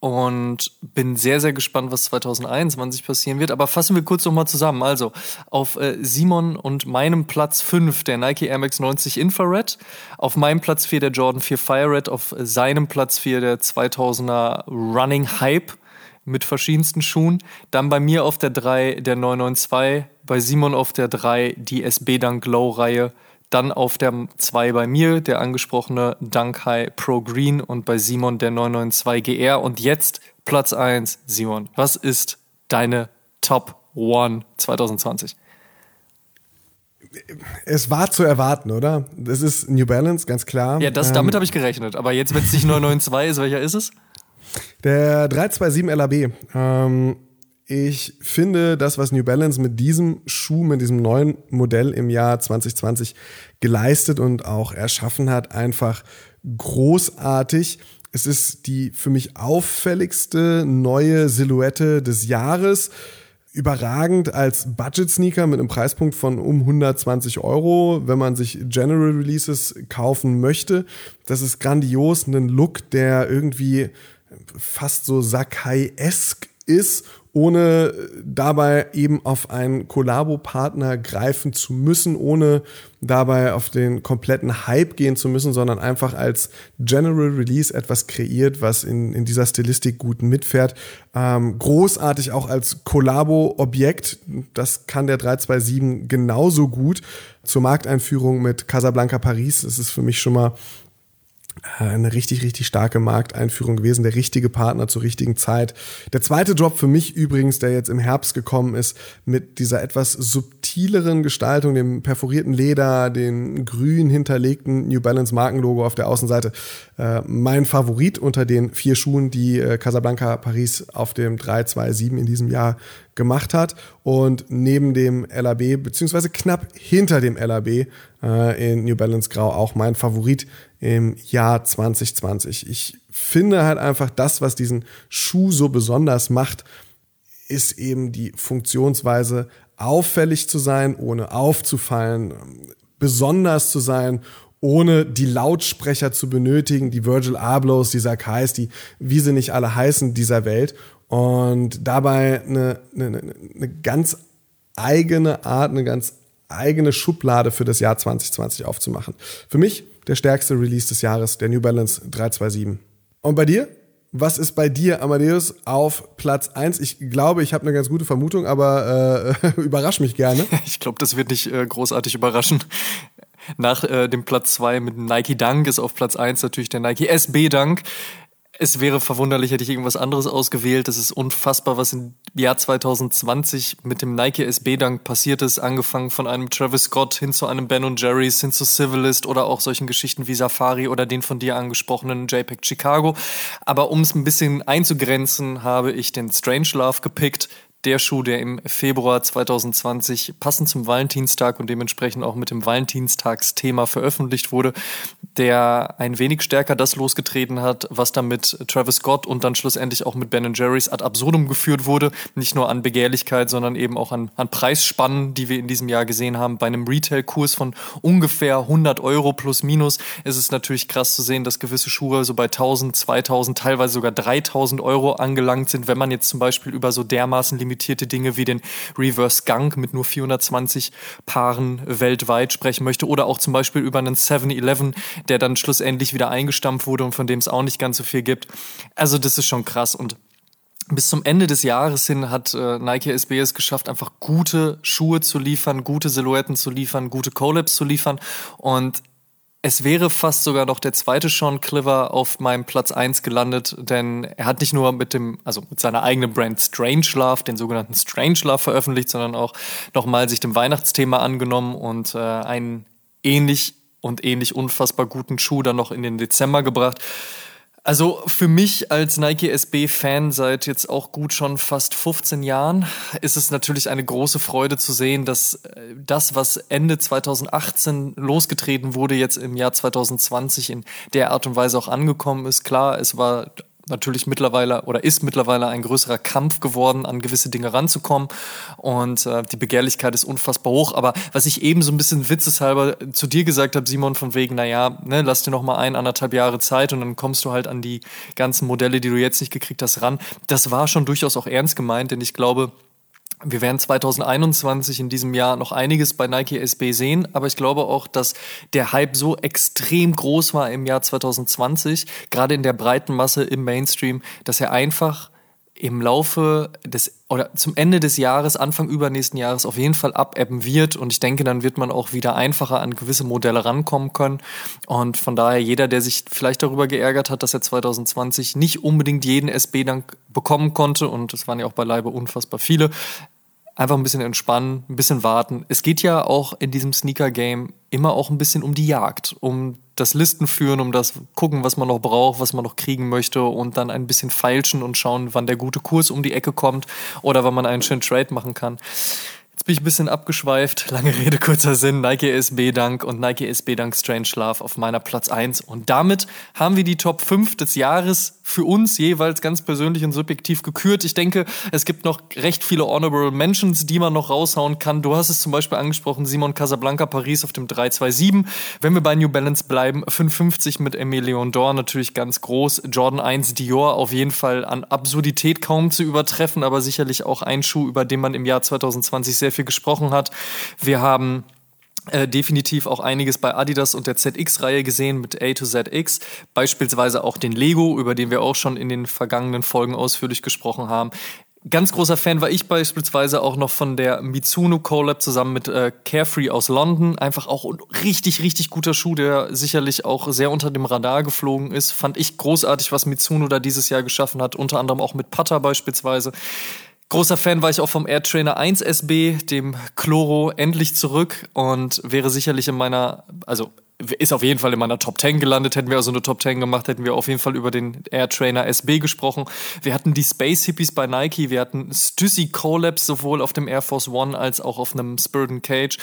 Und bin sehr, sehr gespannt, was zwanzig einundzwanzig passieren wird. Aber fassen wir kurz nochmal zusammen. Also auf äh, Simon und meinem Platz fünf der Nike Air Max neunzig Infrared. Auf meinem Platz vier der Jordan vier Fire Red. Auf seinem Platz vier der zweitausender Running Hype mit verschiedensten Schuhen. Dann bei mir auf der drei der neun neun zwei. Bei Simon auf der drei die S B Dunk Glow Reihe. Dann auf der zwei bei mir der angesprochene Dunk High Pro Green und bei Simon der neun neun zwei G R. Und jetzt Platz eins, Simon. Was ist deine Top eins zwanzig zwanzig?
Es war zu erwarten, oder? Das ist New Balance, ganz klar.
Ja, das,
ähm,
damit habe ich gerechnet. Aber jetzt, wenn es nicht neun neun zwei ist, welcher ist es?
Der drei zwei sieben L A B. Ähm, Ich finde, das, was New Balance mit diesem Schuh, mit diesem neuen Modell im Jahr zwanzig zwanzig geleistet und auch erschaffen hat, einfach großartig. Es ist die für mich auffälligste neue Silhouette des Jahres. Überragend als Budget-Sneaker mit einem Preispunkt von um hundertzwanzig Euro, wenn man sich General Releases kaufen möchte. Das ist grandios, ein Look, der irgendwie fast so Sakai-esk ist, ohne dabei eben auf einen Kollabo-Partner greifen zu müssen, ohne dabei auf den kompletten Hype gehen zu müssen, sondern einfach als General Release etwas kreiert, was in, in dieser Stilistik gut mitfährt. Ähm, großartig auch als Kollabo-Objekt, das kann der drei zwei sieben genauso gut. Zur Markteinführung mit Casablanca Paris, das ist für mich schon mal eine richtig, richtig starke Markteinführung gewesen, der richtige Partner zur richtigen Zeit. Der zweite Drop für mich übrigens, der jetzt im Herbst gekommen ist, mit dieser etwas subtileren Gestaltung, dem perforierten Leder, den grün hinterlegten New Balance Markenlogo auf der Außenseite, äh, mein Favorit unter den vier Schuhen, die äh, Casablanca Paris auf dem drei zwei sieben in diesem Jahr gemacht hat, und neben dem L A B, beziehungsweise knapp hinter dem L A B äh, in New Balance Grau auch mein Favorit im Jahr zwanzig zwanzig. Ich finde halt einfach, das, was diesen Schuh so besonders macht, ist eben die Funktionsweise, auffällig zu sein, ohne aufzufallen, besonders zu sein, ohne die Lautsprecher zu benötigen, die Virgil Ablohs, die Sakais, die, wie sie nicht alle heißen, dieser Welt. Und dabei eine, eine, eine ganz eigene Art, eine ganz eigene Schublade für das Jahr zwanzig zwanzig aufzumachen. Für mich der stärkste Release des Jahres, der New Balance drei zwei sieben. Und bei dir? Was ist bei dir, Amadeus, auf Platz eins? Ich glaube, ich habe eine ganz gute Vermutung, aber äh, überrasch mich gerne.
Ich glaube, das wird nicht äh, großartig überraschen. Nach äh, dem Platz zwei mit dem Nike Dunk ist auf Platz eins natürlich der Nike S B Dunk. Es wäre verwunderlich, hätte ich irgendwas anderes ausgewählt. Das ist unfassbar, was im Jahr zwanzig zwanzig mit dem Nike S B Dunk passiert ist. Angefangen von einem Travis Scott hin zu einem Ben und Jerry's, hin zu Civilist oder auch solchen Geschichten wie Safari oder den von dir angesprochenen J P E G Chicago. Aber um es ein bisschen einzugrenzen, habe ich den Strangelove gepickt. Der Schuh, der im Februar zwanzig zwanzig passend zum Valentinstag und dementsprechend auch mit dem Valentinstagsthema veröffentlicht wurde, der ein wenig stärker das losgetreten hat, was dann mit Travis Scott und dann schlussendlich auch mit Ben and Jerry's ad absurdum geführt wurde. Nicht nur an Begehrlichkeit, sondern eben auch an, an Preisspannen, die wir in diesem Jahr gesehen haben. Bei einem Retail-Kurs von ungefähr hundert Euro plus minus ist es natürlich krass zu sehen, dass gewisse Schuhe so bei tausend, zweitausend, teilweise sogar dreitausend Euro angelangt sind, wenn man jetzt zum Beispiel über so dermaßen limitierte Dinge wie den Reverse Gunk mit nur vierhundertzwanzig Paaren weltweit sprechen möchte oder auch zum Beispiel über einen seven eleven, der dann schlussendlich wieder eingestampft wurde und von dem es auch nicht ganz so viel gibt. Also das ist schon krass und bis zum Ende des Jahres hin hat äh, Nike S B es geschafft, einfach gute Schuhe zu liefern, gute Silhouetten zu liefern, gute Collabs zu liefern und es wäre fast sogar noch der zweite Sean Cliver auf meinem Platz eins gelandet, denn er hat nicht nur mit dem, also mit seiner eigenen Brand Strangelove, den sogenannten Strangelove veröffentlicht, sondern auch nochmal sich dem Weihnachtsthema angenommen und äh, einen ähnlich und ähnlich unfassbar guten Schuh dann noch in den Dezember gebracht. Also für mich als Nike S B-Fan seit jetzt auch gut schon fast fünfzehn Jahren ist es natürlich eine große Freude zu sehen, dass das, was Ende zwanzig achtzehn losgetreten wurde, jetzt im Jahr zwanzig zwanzig in der Art und Weise auch angekommen ist. Klar, es war natürlich mittlerweile oder ist mittlerweile ein größerer Kampf geworden, an gewisse Dinge ranzukommen und äh, die Begehrlichkeit ist unfassbar hoch, aber was ich eben so ein bisschen witzeshalber zu dir gesagt habe, Simon, von wegen, naja, ne, lass dir noch mal ein, anderthalb Jahre Zeit und dann kommst du halt an die ganzen Modelle, die du jetzt nicht gekriegt hast, ran. Das war schon durchaus auch ernst gemeint, denn ich glaube, wir werden zwanzig einundzwanzig in diesem Jahr noch einiges bei Nike S B sehen, aber ich glaube auch, dass der Hype so extrem groß war im Jahr zwanzig zwanzig, gerade in der breiten Masse im Mainstream, dass er einfach im Laufe des oder zum Ende des Jahres, Anfang übernächsten Jahres auf jeden Fall abebben wird und ich denke, dann wird man auch wieder einfacher an gewisse Modelle rankommen können und von daher jeder, der sich vielleicht darüber geärgert hat, dass er zwanzig zwanzig nicht unbedingt jeden S B-Dunk bekommen konnte und es waren ja auch beileibe unfassbar viele, einfach ein bisschen entspannen, ein bisschen warten. Es geht ja auch in diesem Sneaker-Game immer auch ein bisschen um die Jagd, um das Listenführen, um das gucken, was man noch braucht, was man noch kriegen möchte und dann ein bisschen feilschen und schauen, wann der gute Kurs um die Ecke kommt oder wann man einen schönen Trade machen kann. Jetzt bin ich ein bisschen abgeschweift. Lange Rede, kurzer Sinn. Nike S B Dunk und Nike S B Dunk Strangelove auf meiner Platz eins. Und damit haben wir die Top fünf des Jahres für uns jeweils ganz persönlich und subjektiv gekürt. Ich denke, es gibt noch recht viele Honorable Mentions, die man noch raushauen kann. Du hast es zum Beispiel angesprochen, Simon Casablanca Paris auf dem drei zwei sieben. Wenn wir bei New Balance bleiben, fünf fünfzig mit Emilion Dor natürlich ganz groß. Jordan eins Dior auf jeden Fall an Absurdität kaum zu übertreffen, aber sicherlich auch ein Schuh, über den man im Jahr zwanzig zwanzig sehr viel gesprochen hat. Wir haben Äh, definitiv auch einiges bei Adidas und der Z X-Reihe gesehen mit A to Z X, beispielsweise auch den Lego, über den wir auch schon in den vergangenen Folgen ausführlich gesprochen haben. Ganz großer Fan war ich beispielsweise auch noch von der Mizuno Collab zusammen mit äh, Carefree aus London. Einfach auch ein richtig, richtig guter Schuh, der sicherlich auch sehr unter dem Radar geflogen ist. Fand ich großartig, was Mizuno da dieses Jahr geschaffen hat, unter anderem auch mit Putter beispielsweise. Großer Fan war ich auch vom Air Trainer eins S B, dem Chloro, endlich zurück und wäre sicherlich in meiner, also ist auf jeden Fall in meiner Top zehn gelandet. Hätten wir also eine Top zehn gemacht, hätten wir auf jeden Fall über den Air Trainer S B gesprochen. Wir hatten die Space Hippies bei Nike, wir hatten Stussy Collabs sowohl auf dem Air Force One als auch auf einem Spurgeon Cage.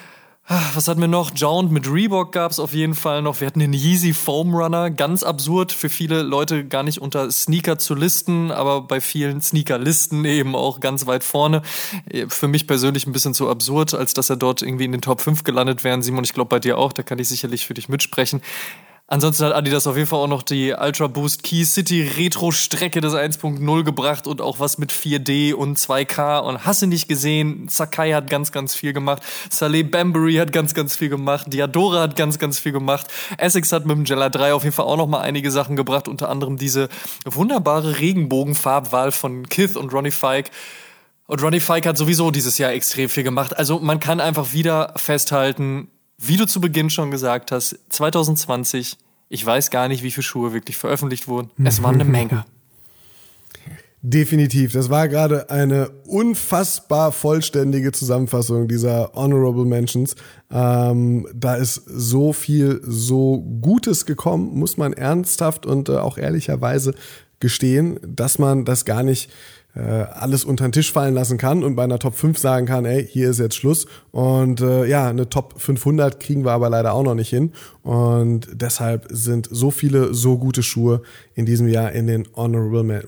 Was hatten wir noch? Jound mit Reebok gab es auf jeden Fall noch. Wir hatten den Yeezy Foam Runner. Ganz absurd, für viele Leute gar nicht unter Sneaker zu listen, aber bei vielen Sneaker-Listen eben auch ganz weit vorne. Für mich persönlich ein bisschen zu absurd, als dass er dort irgendwie in den Top fünf gelandet wäre. Simon, ich glaube bei dir auch, da kann ich sicherlich für dich mitsprechen. Ansonsten hat Adidas auf jeden Fall auch noch die Ultra Boost Key City Retro-Strecke des eins Punkt null gebracht und auch was mit vier D und zwei K und hast du nicht gesehen. Sakai hat ganz, ganz viel gemacht. Saleh Bambury hat ganz, ganz viel gemacht. Diadora hat ganz, ganz viel gemacht. Essex hat mit dem Gela drei auf jeden Fall auch noch mal einige Sachen gebracht, unter anderem diese wunderbare Regenbogenfarbwahl von Kith und Ronnie Fike. Und Ronnie Fike hat sowieso dieses Jahr extrem viel gemacht. Also man kann einfach wieder festhalten, wie du zu Beginn schon gesagt hast, zwanzig zwanzig, ich weiß gar nicht, wie viele Schuhe wirklich veröffentlicht wurden. Es waren eine Menge.
Definitiv. Das war gerade eine unfassbar vollständige Zusammenfassung dieser Honorable Mentions. Ähm, da ist so viel, so Gutes gekommen, muss man ernsthaft und äh, auch ehrlicherweise gestehen, dass man das gar nicht äh, alles unter den Tisch fallen lassen kann und bei einer Top fünf sagen kann, ey, hier ist jetzt Schluss. Und äh, ja, eine Top fünfhundert kriegen wir aber leider auch noch nicht hin. Und deshalb sind so viele, so gute Schuhe in diesem Jahr in den Honorable,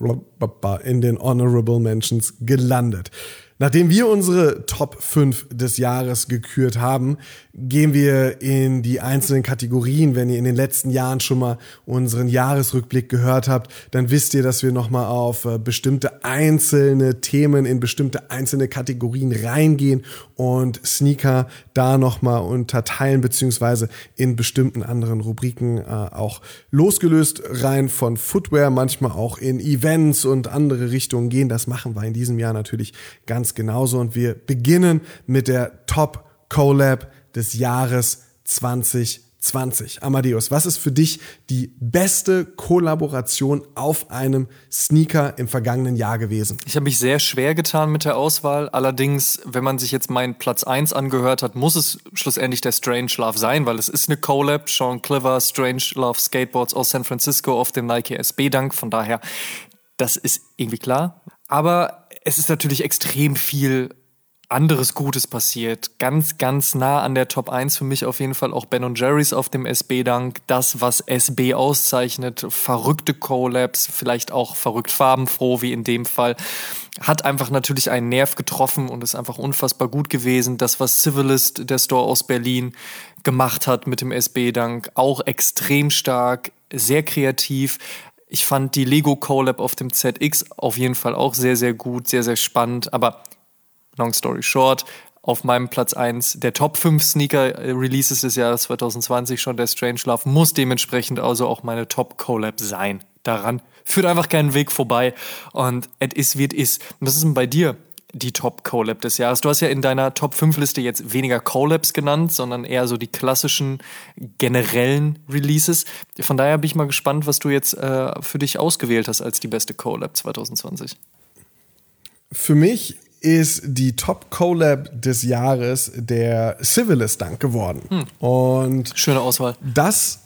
in den Honorable Mentions gelandet. Nachdem wir unsere Top fünf des Jahres gekürt haben, gehen wir in die einzelnen Kategorien. Wenn ihr in den letzten Jahren schon mal unseren Jahresrückblick gehört habt, dann wisst ihr, dass wir nochmal auf bestimmte einzelne Themen in bestimmte einzelne Kategorien reingehen und Sneaker da nochmal unterteilen, beziehungsweise in bestimmten anderen Rubriken äh, auch losgelöst rein von Footwear, manchmal auch in Events und andere Richtungen gehen. Das machen wir in diesem Jahr natürlich ganz genauso und wir beginnen mit der Top Collab des Jahres zwanzig zwanzig. Amadeus, was ist für dich die beste Kollaboration auf einem Sneaker im vergangenen Jahr gewesen?
Ich habe mich sehr schwer getan mit der Auswahl. Allerdings, wenn man sich jetzt meinen Platz eins angehört hat, muss es schlussendlich der Strangelove sein, weil es ist eine Collab. Sean Cliver, Strangelove Skateboards aus San Francisco auf dem Nike S B-Dunk. Von daher, das ist irgendwie klar. Aber es ist natürlich extrem viel anderes Gutes passiert. Ganz, ganz nah an der Top eins für mich auf jeden Fall auch Ben und Jerry's auf dem S B-Dunk. Das, was S B auszeichnet. Verrückte Collabs, vielleicht auch verrückt farbenfroh, wie in dem Fall. Hat einfach natürlich einen Nerv getroffen und ist einfach unfassbar gut gewesen. Das, was Civilist, der Store aus Berlin, gemacht hat mit dem S B-Dunk, auch extrem stark, sehr kreativ. Ich fand die Lego Collab auf dem Z X auf jeden Fall auch sehr, sehr gut, sehr, sehr spannend. Aber long story short, auf meinem Platz eins der Top fünf Sneaker-Releases des Jahres zwanzig zwanzig schon der Strangelove muss dementsprechend also auch meine Top Collab sein. Daran führt einfach keinen Weg vorbei und es ist, wie es ist. Und was ist denn bei dir die Top Collab des Jahres? Du hast ja in deiner Top fünf Liste jetzt weniger Collabs genannt, sondern eher so die klassischen generellen Releases. Von daher bin ich mal gespannt, was du jetzt äh, für dich ausgewählt hast als die beste Collab zwanzig zwanzig.
Für mich ist die Top Collab des Jahres der Civilist Dunk geworden. Hm. Und
schöne Auswahl.
Das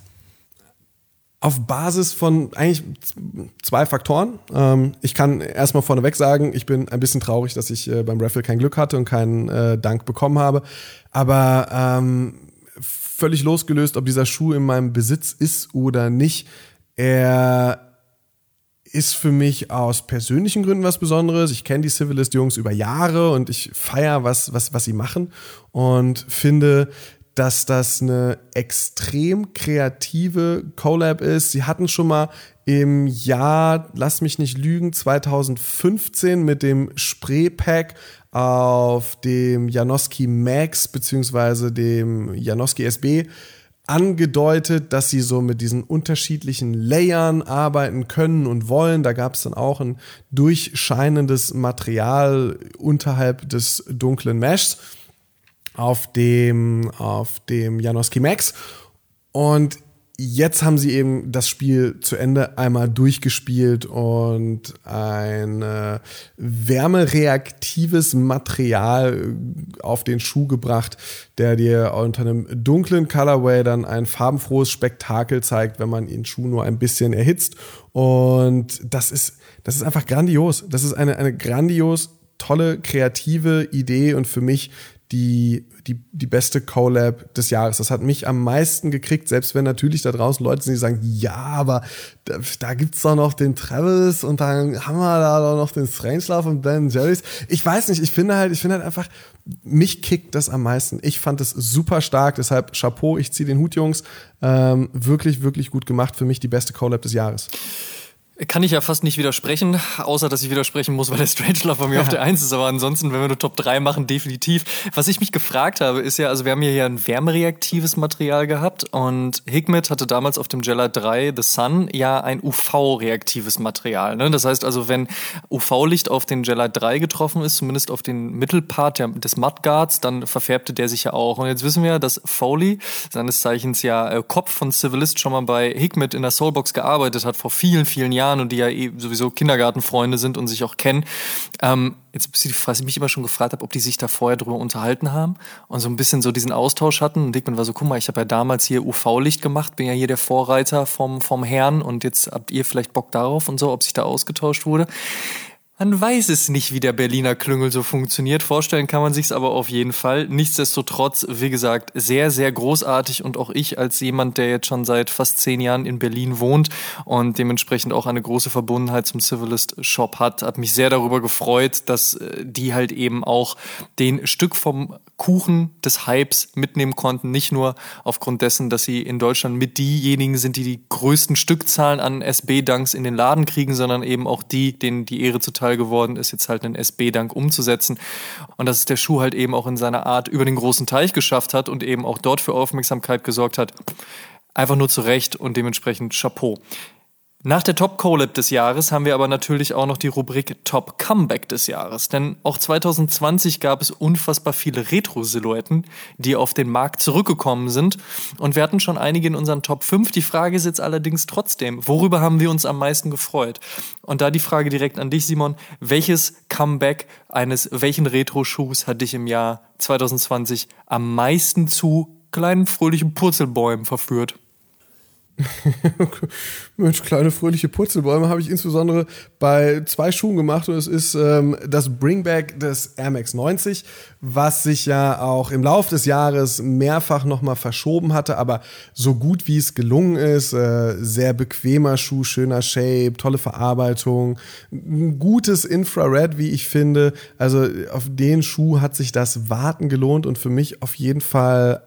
auf Basis von eigentlich zwei Faktoren. Ähm, ich kann erstmal vorneweg sagen, ich bin ein bisschen traurig, dass ich äh, beim Raffle kein Glück hatte und keinen äh, Dunk bekommen habe. Aber ähm, völlig losgelöst, ob dieser Schuh in meinem Besitz ist oder nicht, er ist für mich aus persönlichen Gründen was Besonderes. Ich kenne die Civilist-Jungs über Jahre und ich feiere, was, was, was sie machen und finde, dass das eine extrem kreative Collab ist. Sie hatten schon mal im Jahr, lass mich nicht lügen, zwanzig fünfzehn mit dem Spray-Pack auf dem Janowski Max beziehungsweise dem Janowski S B angedeutet, dass sie so mit diesen unterschiedlichen Layern arbeiten können und wollen. Da gab es dann auch ein durchscheinendes Material unterhalb des dunklen Meshs auf dem, auf dem Janowski Max. Und jetzt haben sie eben das Spiel zu Ende einmal durchgespielt und ein äh, wärmereaktives Material auf den Schuh gebracht, der dir unter einem dunklen Colorway dann ein farbenfrohes Spektakel zeigt, wenn man den Schuh nur ein bisschen erhitzt. Und das ist, das ist einfach grandios. Das ist eine, eine grandios tolle, kreative Idee und für mich die, die, die beste Collab des Jahres. Das hat mich am meisten gekriegt, selbst wenn natürlich da draußen Leute sind, die sagen, ja, aber da, da gibt's doch noch den Travis und dann haben wir da doch noch den Strangelove und Ben Jerry's. Ich weiß nicht, ich finde halt, ich finde halt einfach, mich kickt das am meisten. Ich fand es super stark, deshalb Chapeau, ich ziehe den Hut, Jungs. Ähm, wirklich, wirklich gut gemacht. Für mich die beste Collab des Jahres.
Kann ich ja fast nicht widersprechen, außer dass ich widersprechen muss, weil der Strangelove bei mir ja. auf der eins ist. Aber ansonsten, wenn wir eine Top drei machen, definitiv. Was ich mich gefragt habe, ist ja, also wir haben ja hier ein wärmereaktives Material gehabt und Hikmet hatte damals auf dem Gela drei The Sun ja ein U V-reaktives Material. Ne? Das heißt also, wenn U V-Licht auf den Gela drei getroffen ist, zumindest auf den Mittelpart der, des Mudguards, dann verfärbte der sich ja auch. Und jetzt wissen wir, dass Foley, seines Zeichens ja äh, Kopf von Civilist, schon mal bei Hikmet in der Soulbox gearbeitet hat, vor vielen, vielen Jahren. Und die ja eh sowieso Kindergartenfreunde sind und sich auch kennen. Ähm, jetzt ist die Frage, was ich mich immer schon gefragt habe, ob die sich da vorher drüber unterhalten haben und so ein bisschen so diesen Austausch hatten. Und Dickman war so, guck mal, ich habe ja damals hier U V-Licht gemacht, bin ja hier der Vorreiter vom, vom Herrn und jetzt habt ihr vielleicht Bock darauf und so, ob sich da ausgetauscht wurde. Man weiß es nicht, wie der Berliner Klüngel so funktioniert. Vorstellen kann man sich's aber auf jeden Fall. Nichtsdestotrotz, wie gesagt, sehr, sehr großartig. Und auch ich als jemand, der jetzt schon seit fast zehn Jahren in Berlin wohnt und dementsprechend auch eine große Verbundenheit zum Civilist-Shop hat, hat mich sehr darüber gefreut, dass die halt eben auch den Stück vom Kuchen des Hypes mitnehmen konnten. Nicht nur aufgrund dessen, dass sie in Deutschland mit diejenigen sind, die die größten Stückzahlen an S B-Dunks in den Laden kriegen, sondern eben auch die, denen die Ehre zuteil geworden ist, jetzt halt einen S B-Dunk umzusetzen. Und dass es der Schuh halt eben auch in seiner Art über den großen Teich geschafft hat und eben auch dort für Aufmerksamkeit gesorgt hat. Einfach nur zu Recht und dementsprechend Chapeau. Nach der Top-Collab des Jahres haben wir aber natürlich auch noch die Rubrik Top-Comeback des Jahres. Denn auch zwanzig zwanzig gab es unfassbar viele Retro-Silhouetten, die auf den Markt zurückgekommen sind. Und wir hatten schon einige in unseren Top fünf. Die Frage ist jetzt allerdings trotzdem, worüber haben wir uns am meisten gefreut? Und da die Frage direkt an dich, Simon. Welches Comeback eines welchen Retro-Schuhs hat dich im Jahr zwanzig zwanzig am meisten zu kleinen, fröhlichen Purzelbäumen verführt?
Mensch, kleine fröhliche Purzelbäume habe ich insbesondere bei zwei Schuhen gemacht und es ist ähm, das Bringback des Air Max neunzig, was sich ja auch im Laufe des Jahres mehrfach nochmal verschoben hatte, aber so gut wie es gelungen ist, äh, sehr bequemer Schuh, schöner Shape, tolle Verarbeitung, ein gutes Infrared, wie ich finde, also auf den Schuh hat sich das Warten gelohnt und für mich auf jeden Fall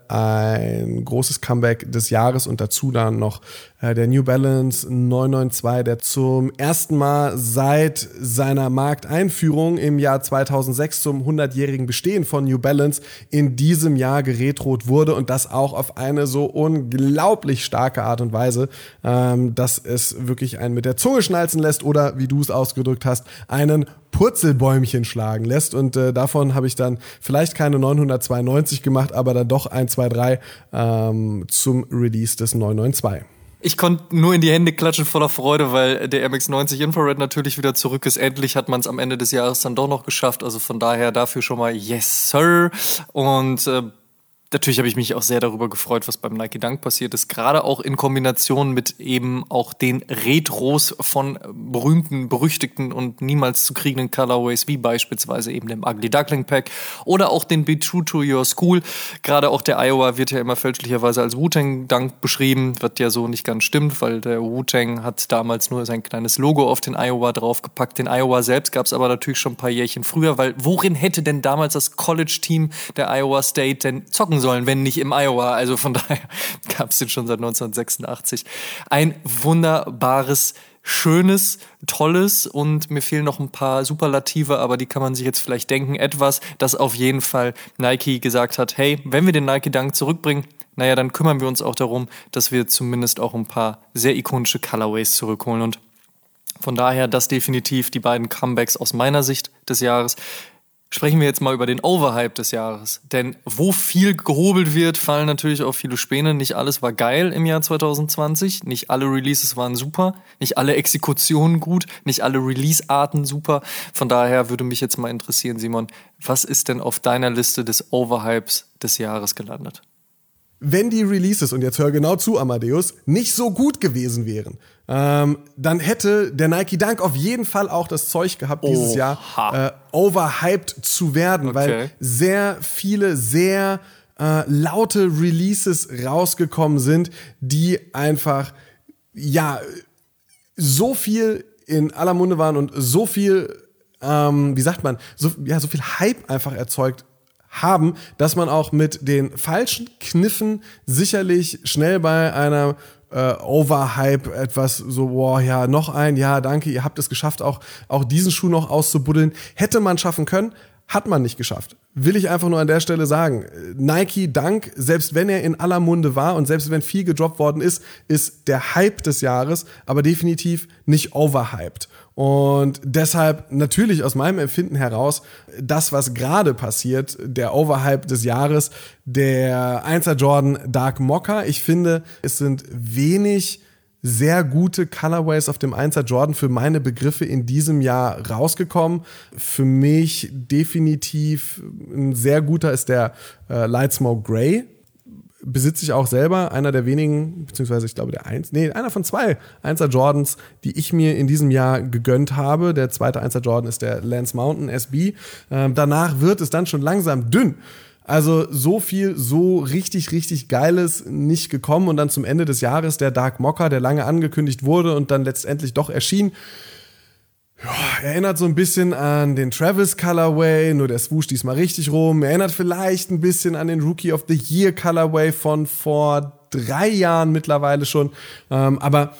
ein großes Comeback des Jahres und dazu dann noch der New Balance neun neun zwei, der zum ersten Mal seit seiner Markteinführung im Jahr zweitausendsechs zum hundertjährigen Bestehen von New Balance in diesem Jahr geretrot wurde und das auch auf eine so unglaublich starke Art und Weise, ähm, dass es wirklich einen mit der Zunge schnalzen lässt oder, wie du es ausgedrückt hast, einen Purzelbäumchen schlagen lässt und äh, davon habe ich dann vielleicht keine neunhundertzweiundneunzig gemacht, aber dann doch eins, zwei, drei ähm, zum Release des neun neun zwei.
Ich konnte nur in die Hände klatschen voller Freude, weil der M X neunzig Infrared natürlich wieder zurück ist. Endlich hat man es am Ende des Jahres dann doch noch geschafft. Also von daher dafür schon mal yes, sir. Und äh, natürlich habe ich mich auch sehr darüber gefreut, was beim Nike Dunk passiert ist. Gerade auch in Kombination mit eben auch den Retros von berühmten, berüchtigten und niemals zu kriegenden Colorways, wie beispielsweise eben dem Ugly Duckling Pack oder auch den Be True to Your School. Gerade auch der Iowa wird ja immer fälschlicherweise als Wu-Tang Dunk beschrieben, was ja so nicht ganz stimmt, weil der Wu-Tang hat damals nur sein kleines Logo auf den Iowa draufgepackt. Den Iowa selbst gab es aber natürlich schon ein paar Jährchen früher, weil worin hätte denn damals das College-Team der Iowa State denn zocken sollen, wenn nicht im Iowa. Also von daher gab es den schon seit neunzehnhundertsechsundachtzig. Ein wunderbares, schönes, tolles und mir fehlen noch ein paar Superlative, aber die kann man sich jetzt vielleicht denken. Etwas, das auf jeden Fall Nike gesagt hat, hey, wenn wir den Nike Dunk zurückbringen, naja, dann kümmern wir uns auch darum, dass wir zumindest auch ein paar sehr ikonische Colorways zurückholen und von daher das definitiv die beiden Comebacks aus meiner Sicht des Jahres. Sprechen wir jetzt mal über den Overhype des Jahres. Denn wo viel gehobelt wird, fallen natürlich auch viele Späne. Nicht alles war geil im Jahr zwanzig zwanzig. Nicht alle Releases waren super. Nicht alle Exekutionen gut. Nicht alle Release-Arten super. Von daher würde mich jetzt mal interessieren, Simon, was ist denn auf deiner Liste des Overhypes des Jahres gelandet?
wenn die Releases, und jetzt hör genau zu, Amadeus, nicht so gut gewesen wären, ähm, dann hätte der Nike Dunk auf jeden Fall auch das Zeug gehabt, dieses
Oha.
Jahr äh, overhyped zu werden,
Okay.
weil sehr viele, sehr äh, laute Releases rausgekommen sind, die einfach, ja, so viel in aller Munde waren und so viel, ähm, wie sagt man, so, ja, so viel Hype einfach erzeugt haben, dass man auch mit den falschen Kniffen sicherlich schnell bei einer äh, Overhype etwas so, boah, ja, noch ein, ja, danke, ihr habt es geschafft, auch, auch diesen Schuh noch auszubuddeln. Hätte man schaffen können, hat man nicht geschafft. Will ich einfach nur an der Stelle sagen. Nike Dunk, selbst wenn er in aller Munde war und selbst wenn viel gedroppt worden ist, ist der Hype des Jahres, aber definitiv nicht overhyped. Und deshalb natürlich aus meinem Empfinden heraus das, was gerade passiert, der Overhype des Jahres, der Einser Jordan Dark Mocha. Ich finde, es sind wenig sehr gute Colorways auf dem Einser Jordan für meine Begriffe in diesem Jahr rausgekommen. Für mich definitiv ein sehr guter ist der äh, Light Smoke Grey. Besitze ich auch selber, einer der wenigen, beziehungsweise ich glaube der eins, nee, einer von zwei Einser Jordans, die ich mir in diesem Jahr gegönnt habe. Der zweite Einser Jordan ist der Lance Mountain S B. Ähm, danach wird es dann schon langsam dünn. Also so viel, so richtig, richtig Geiles nicht gekommen und dann zum Ende des Jahres der Dark Mocha, der lange angekündigt wurde und dann letztendlich doch erschien. Ja, erinnert so ein bisschen an den Travis Colorway, nur der Swoosh diesmal richtig rum. Erinnert vielleicht ein bisschen an den Rookie of the Year Colorway von vor drei Jahren mittlerweile schon. Ähm, aber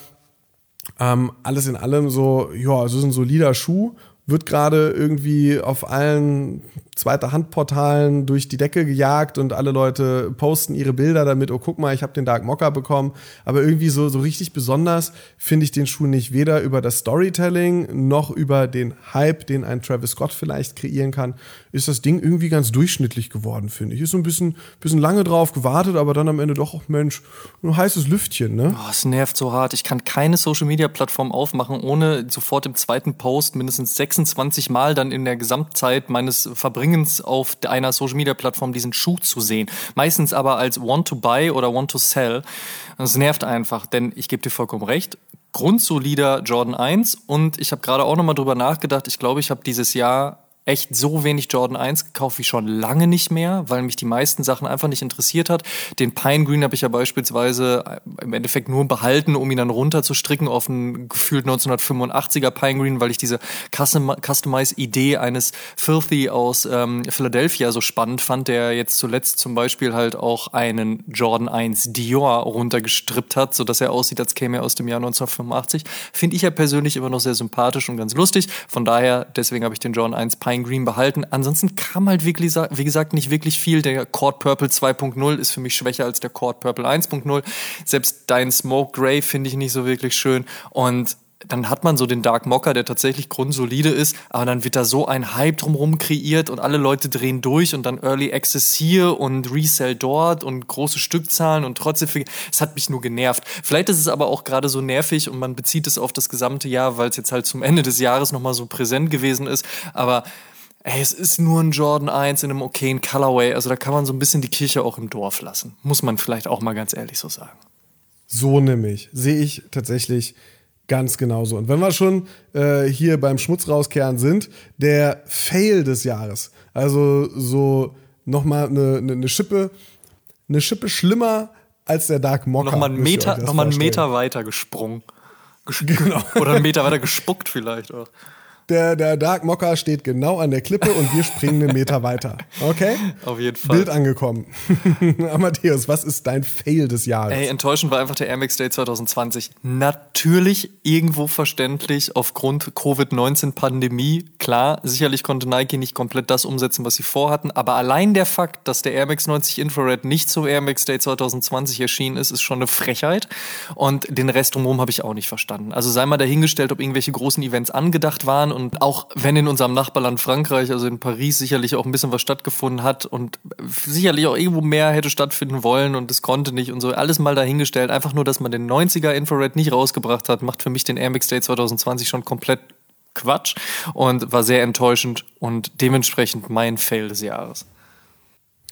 ähm, alles in allem so, ja, so ist ein solider Schuh. Wird gerade irgendwie auf allen Zweiter-Hand-Portalen durch die Decke gejagt und alle Leute posten ihre Bilder damit, oh guck mal, ich habe den Dark Mocha bekommen. Aber irgendwie so, so richtig besonders finde ich den Schuh nicht, weder über das Storytelling noch über den Hype, den ein Travis Scott vielleicht kreieren kann. Ist das Ding irgendwie ganz durchschnittlich geworden, finde ich. Ist so ein bisschen, bisschen lange drauf gewartet, aber dann am Ende doch, oh Mensch, ein heißes Lüftchen, ne?
Oh, es nervt so hart. Ich kann keine Social-Media-Plattform aufmachen, ohne sofort im zweiten Post mindestens sechsundzwanzig Mal dann in der Gesamtzeit meines Verbringens auf einer Social-Media-Plattform diesen Schuh zu sehen. Meistens aber als Want to Buy oder Want to Sell. Das nervt einfach, denn ich gebe dir vollkommen recht. Grundsolider Jordan eins und ich habe gerade auch nochmal drüber nachgedacht. Ich glaube, ich habe dieses Jahr echt so wenig Jordan eins gekauft wie schon lange nicht mehr, weil mich die meisten Sachen einfach nicht interessiert hat. Den Pine Green habe ich ja beispielsweise im Endeffekt nur behalten, um ihn dann runterzustricken auf einen gefühlt neunzehnhundertfünfundachtziger Pine Green, weil ich diese Customize-Idee eines Filthy aus ähm, Philadelphia so spannend fand, der jetzt zuletzt zum Beispiel halt auch einen Jordan eins Dior runtergestrippt hat, sodass er aussieht, als käme er aus dem Jahr neunzehnhundertfünfundachtzig. Finde ich ja persönlich immer noch sehr sympathisch und ganz lustig. Von daher, deswegen habe ich den Jordan eins Pine Green behalten. Ansonsten kam halt wirklich, wie gesagt, nicht wirklich viel. Der Court Purple zwei Punkt null ist für mich schwächer als der Court Purple eins Punkt null. Selbst dein Smoke Grey finde ich nicht so wirklich schön. Und dann hat man so den Dark Mocha, der tatsächlich grundsolide ist, aber dann wird da so ein Hype drumherum kreiert und alle Leute drehen durch und dann Early Access hier und Resell dort und große Stückzahlen und trotzdem, es hat mich nur genervt. Vielleicht ist es aber auch gerade so nervig und man bezieht es auf das gesamte Jahr, weil es jetzt halt zum Ende des Jahres nochmal so präsent gewesen ist, aber ey, es ist nur ein Jordan eins in einem okayen Colorway, also da kann man so ein bisschen die Kirche auch im Dorf lassen. Muss man vielleicht auch mal ganz ehrlich so sagen.
So nämlich, sehe ich tatsächlich ganz genauso. Und wenn wir schon äh, hier beim Schmutz rauskehren sind, der Fail des Jahres. Also so nochmal eine, eine, eine Schippe, eine Schippe schlimmer als der Dark Mocha.
Nochmal einen Meter, noch mal einen Meter weiter gesprungen. Ges- genau. Oder einen Meter weiter gespuckt vielleicht auch.
Der, der Dark Mocha steht genau an der Klippe und wir springen einen Meter weiter. Okay?
Auf jeden Fall.
Bild angekommen. Amadeus, was ist dein Fail des Jahres?
Ey, enttäuschend war einfach der Air Max Day zwanzig zwanzig. Natürlich irgendwo verständlich aufgrund Covid neunzehn Pandemie. Klar, sicherlich konnte Nike nicht komplett das umsetzen, was sie vorhatten. Aber allein der Fakt, dass der Air Max neunzig Infrared nicht zum Air Max Day zwanzig zwanzig erschienen ist, ist schon eine Frechheit. Und den Rest drumherum habe ich auch nicht verstanden. Also sei mal dahingestellt, ob irgendwelche großen Events angedacht waren. Und auch wenn in unserem Nachbarland Frankreich, also in Paris, sicherlich auch ein bisschen was stattgefunden hat und sicherlich auch irgendwo mehr hätte stattfinden wollen und es konnte nicht und so, alles mal dahingestellt. Einfach nur, dass man den neunziger Infrared nicht rausgebracht hat, macht für mich den Air Max Day zwanzig zwanzig schon komplett Quatsch und war sehr enttäuschend und dementsprechend mein Fail des Jahres.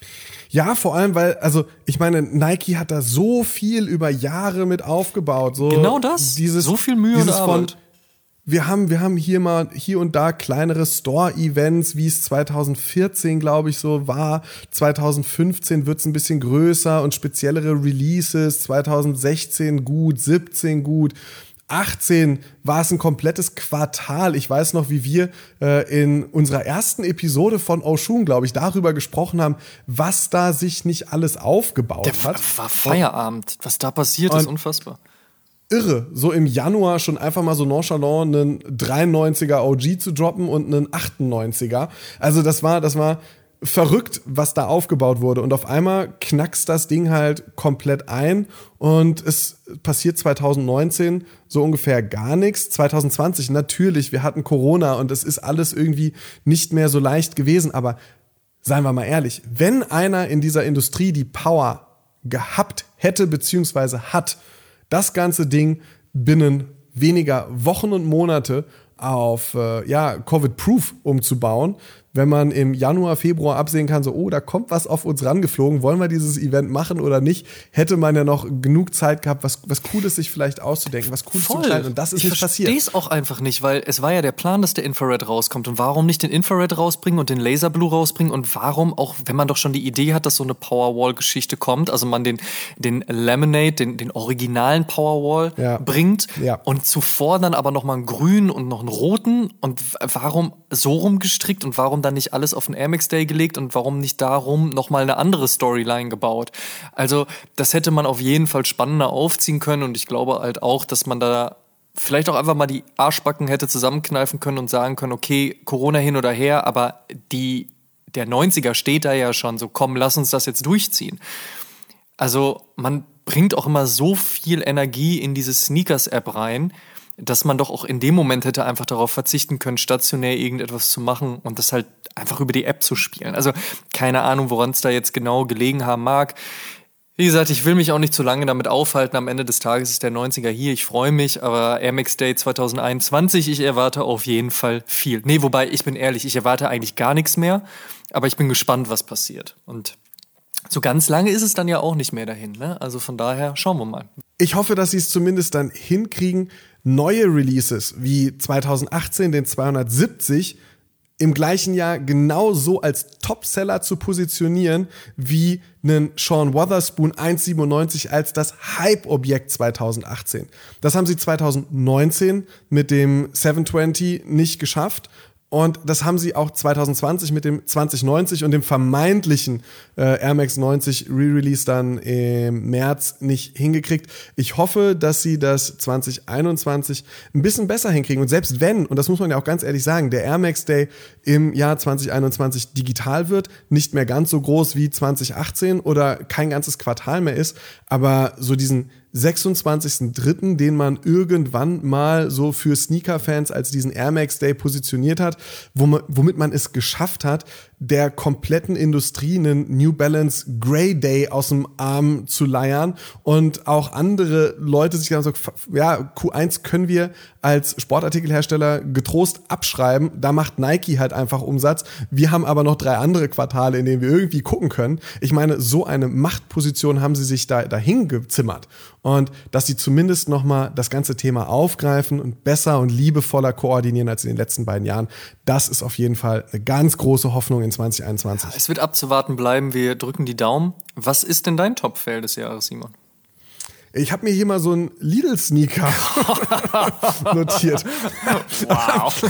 Ja, vor allem, weil, also ich meine, Nike hat da so viel über Jahre mit aufgebaut. So
genau das,
dieses,
so viel Mühe und Arbeit.
Von, wir haben, wir haben hier mal, hier und da kleinere Store-Events, wie es zwanzig vierzehn, glaube ich, so war. zwanzig fünfzehn wird es ein bisschen größer und speziellere Releases. zwanzig sechzehn gut, siebzehn gut. achtzehn war es ein komplettes Quartal. Ich weiß noch, wie wir äh, in unserer ersten Episode von Oshun, glaube ich, darüber gesprochen haben, was da sich nicht alles aufgebaut
Der
hat.
war Feierabend. Was da passiert, ist unfassbar.
Irre, so im Januar schon einfach mal so nonchalant einen dreiundneunziger O G zu droppen und einen achtundneunziger. Also das war, das war verrückt, was da aufgebaut wurde. Und auf einmal knackst das Ding halt komplett ein und es passiert zwanzig neunzehn so ungefähr gar nichts. zwanzig zwanzig natürlich, wir hatten Corona und es ist alles irgendwie nicht mehr so leicht gewesen. Aber seien wir mal ehrlich, wenn einer in dieser Industrie die Power gehabt hätte beziehungsweise hat, das ganze Ding binnen weniger Wochen und Monate auf äh, ja, Covid-Proof umzubauen, wenn man im Januar, Februar absehen kann, so, oh, da kommt was auf uns rangeflogen, wollen wir dieses Event machen oder nicht, hätte man ja noch genug Zeit gehabt, was, was Cooles sich vielleicht auszudenken, was Cooles
Voll.
zu gestalten, und das ist
ich
nicht passiert.
Ich verstehe es auch einfach nicht, weil es war ja der Plan, dass der Infrared rauskommt, und warum nicht den Infrared rausbringen und den Laser Blue rausbringen, und warum auch, wenn man doch schon die Idee hat, dass so eine Powerwall-Geschichte kommt, also man den, den Lemonade, den, den originalen Powerwall
ja.
bringt
ja.
und zuvor dann aber noch mal einen grünen und noch einen roten, und warum so rumgestrickt und warum dann nicht alles auf den Air Max Day gelegt und warum nicht darum nochmal eine andere Storyline gebaut. Also das hätte man auf jeden Fall spannender aufziehen können, und ich glaube halt auch, dass man da vielleicht auch einfach mal die Arschbacken hätte zusammenkneifen können und sagen können, okay, Corona hin oder her, aber die, der neunziger steht da ja schon, so komm, lass uns das jetzt durchziehen. Also man bringt auch immer so viel Energie in diese Sneakers-App rein, dass man doch auch in dem Moment hätte einfach darauf verzichten können, stationär irgendetwas zu machen und das halt einfach über die App zu spielen. Also keine Ahnung, woran es da jetzt genau gelegen haben mag. Wie gesagt, ich will mich auch nicht zu lange damit aufhalten. Am Ende des Tages ist der neunziger hier. Ich freue mich, aber Air Max Day zwanzig einundzwanzig, ich erwarte auf jeden Fall viel. Nee, wobei, ich bin ehrlich, ich erwarte eigentlich gar nichts mehr, aber ich bin gespannt, was passiert. Und so ganz lange ist es dann ja auch nicht mehr dahin, ne? Also von daher, schauen wir mal.
Ich hoffe, dass sie es zumindest dann hinkriegen, neue Releases wie zwanzig achtzehn, den zweihundertsiebzig, im gleichen Jahr genauso als Topseller zu positionieren wie einen Sean Wotherspoon eins siebenundneunzig als das Hype-Objekt zwanzig achtzehn. Das haben sie zwanzig neunzehn mit dem siebenhundertzwanzig nicht geschafft. Und das haben sie auch zwanzig zwanzig mit dem zwanzig neunzig und dem vermeintlichen äh, Air Max neunzig Re-Release dann im März nicht hingekriegt. Ich hoffe, dass sie das zwanzig einundzwanzig ein bisschen besser hinkriegen. Und selbst wenn, und das muss man ja auch ganz ehrlich sagen, der Air Max Day im Jahr zwanzig einundzwanzig digital wird, nicht mehr ganz so groß wie zwanzig achtzehn oder kein ganzes Quartal mehr ist, aber so diesen sechsundzwanzigsten dritten, den man irgendwann mal so für Sneaker-Fans als diesen Air Max Day positioniert hat, womit man es geschafft hat, der kompletten Industrie einen New Balance Grey Day aus dem Arm zu leiern, und auch andere Leute sich dann so, ja, Q eins können wir als Sportartikelhersteller getrost abschreiben, da macht Nike halt einfach Umsatz, wir haben aber noch drei andere Quartale, in denen wir irgendwie gucken können. Ich meine, so eine Machtposition haben sie sich da dahin gezimmert, und dass sie zumindest nochmal das ganze Thema aufgreifen und besser und liebevoller koordinieren als in den letzten beiden Jahren, das ist auf jeden Fall eine ganz große Hoffnung in zwanzig einundzwanzig.
Es wird abzuwarten bleiben, wir drücken die Daumen. Was ist denn dein Top-Fail des Jahres, Simon?
Ich habe mir hier mal so einen Lidl-Sneaker notiert.
Wow.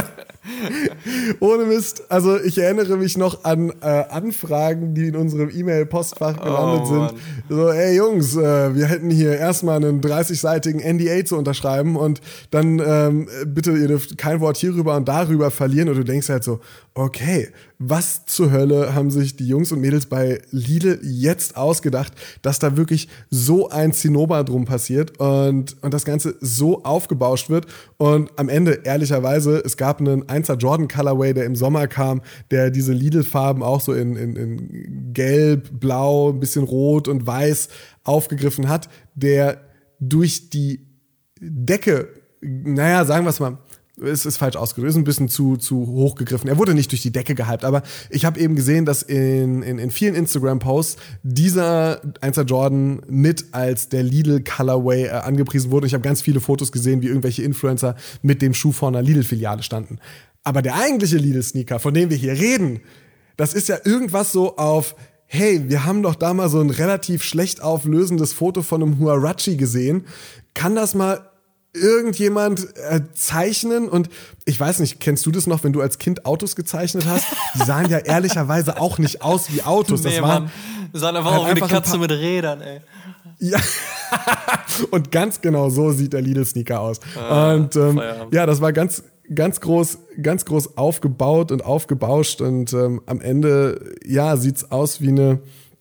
Ohne Mist. Also ich erinnere mich noch an äh, Anfragen, die in unserem E-Mail-Postfach gelandet
oh,
sind. So, ey Jungs, äh, wir hätten hier erstmal einen dreißigseitigen N D A zu unterschreiben, und dann ähm, bitte, ihr dürft kein Wort hierüber und darüber verlieren. Und du denkst halt so, okay, was zur Hölle haben sich die Jungs und Mädels bei Lidl jetzt ausgedacht, dass da wirklich so ein Zinnober drum passiert und, und das Ganze so aufgebauscht wird. Und am Ende, ehrlicherweise, es gab einen Einser Jordan Colorway, der im Sommer kam, der diese Lidl-Farben auch so in, in, in Gelb, Blau, ein bisschen Rot und Weiß aufgegriffen hat, der durch die Decke, naja, sagen wir es mal, es ist falsch ausgedrückt, ist ein bisschen zu, zu hoch gegriffen. Er wurde nicht durch die Decke gehypt, aber ich habe eben gesehen, dass in, in, in vielen Instagram-Posts dieser Einser Jordan mit als der Lidl Colorway äh, angepriesen wurde. Ich habe ganz viele Fotos gesehen, wie irgendwelche Influencer mit dem Schuh vor einer Lidl-Filiale standen. Aber der eigentliche Lidl-Sneaker, von dem wir hier reden, das ist ja irgendwas so auf, hey, wir haben doch da mal so ein relativ schlecht auflösendes Foto von einem Huarachi gesehen. Kann das mal irgendjemand äh, zeichnen? Und ich weiß nicht, kennst du das noch, wenn du als Kind Autos gezeichnet hast? Die sahen ja ehrlicherweise auch nicht aus wie Autos. Das
nee,
waren,
Mann. Die sahen einfach
halt
auch wie eine
einfach
Katze mit Rädern, ey.
Ja, und ganz genau so sieht der Lidl-Sneaker aus. Ah, und ähm, ja, das war ganz, ganz groß, ganz groß aufgebaut und aufgebauscht und ähm, am Ende, ja, sieht's aus wie eine,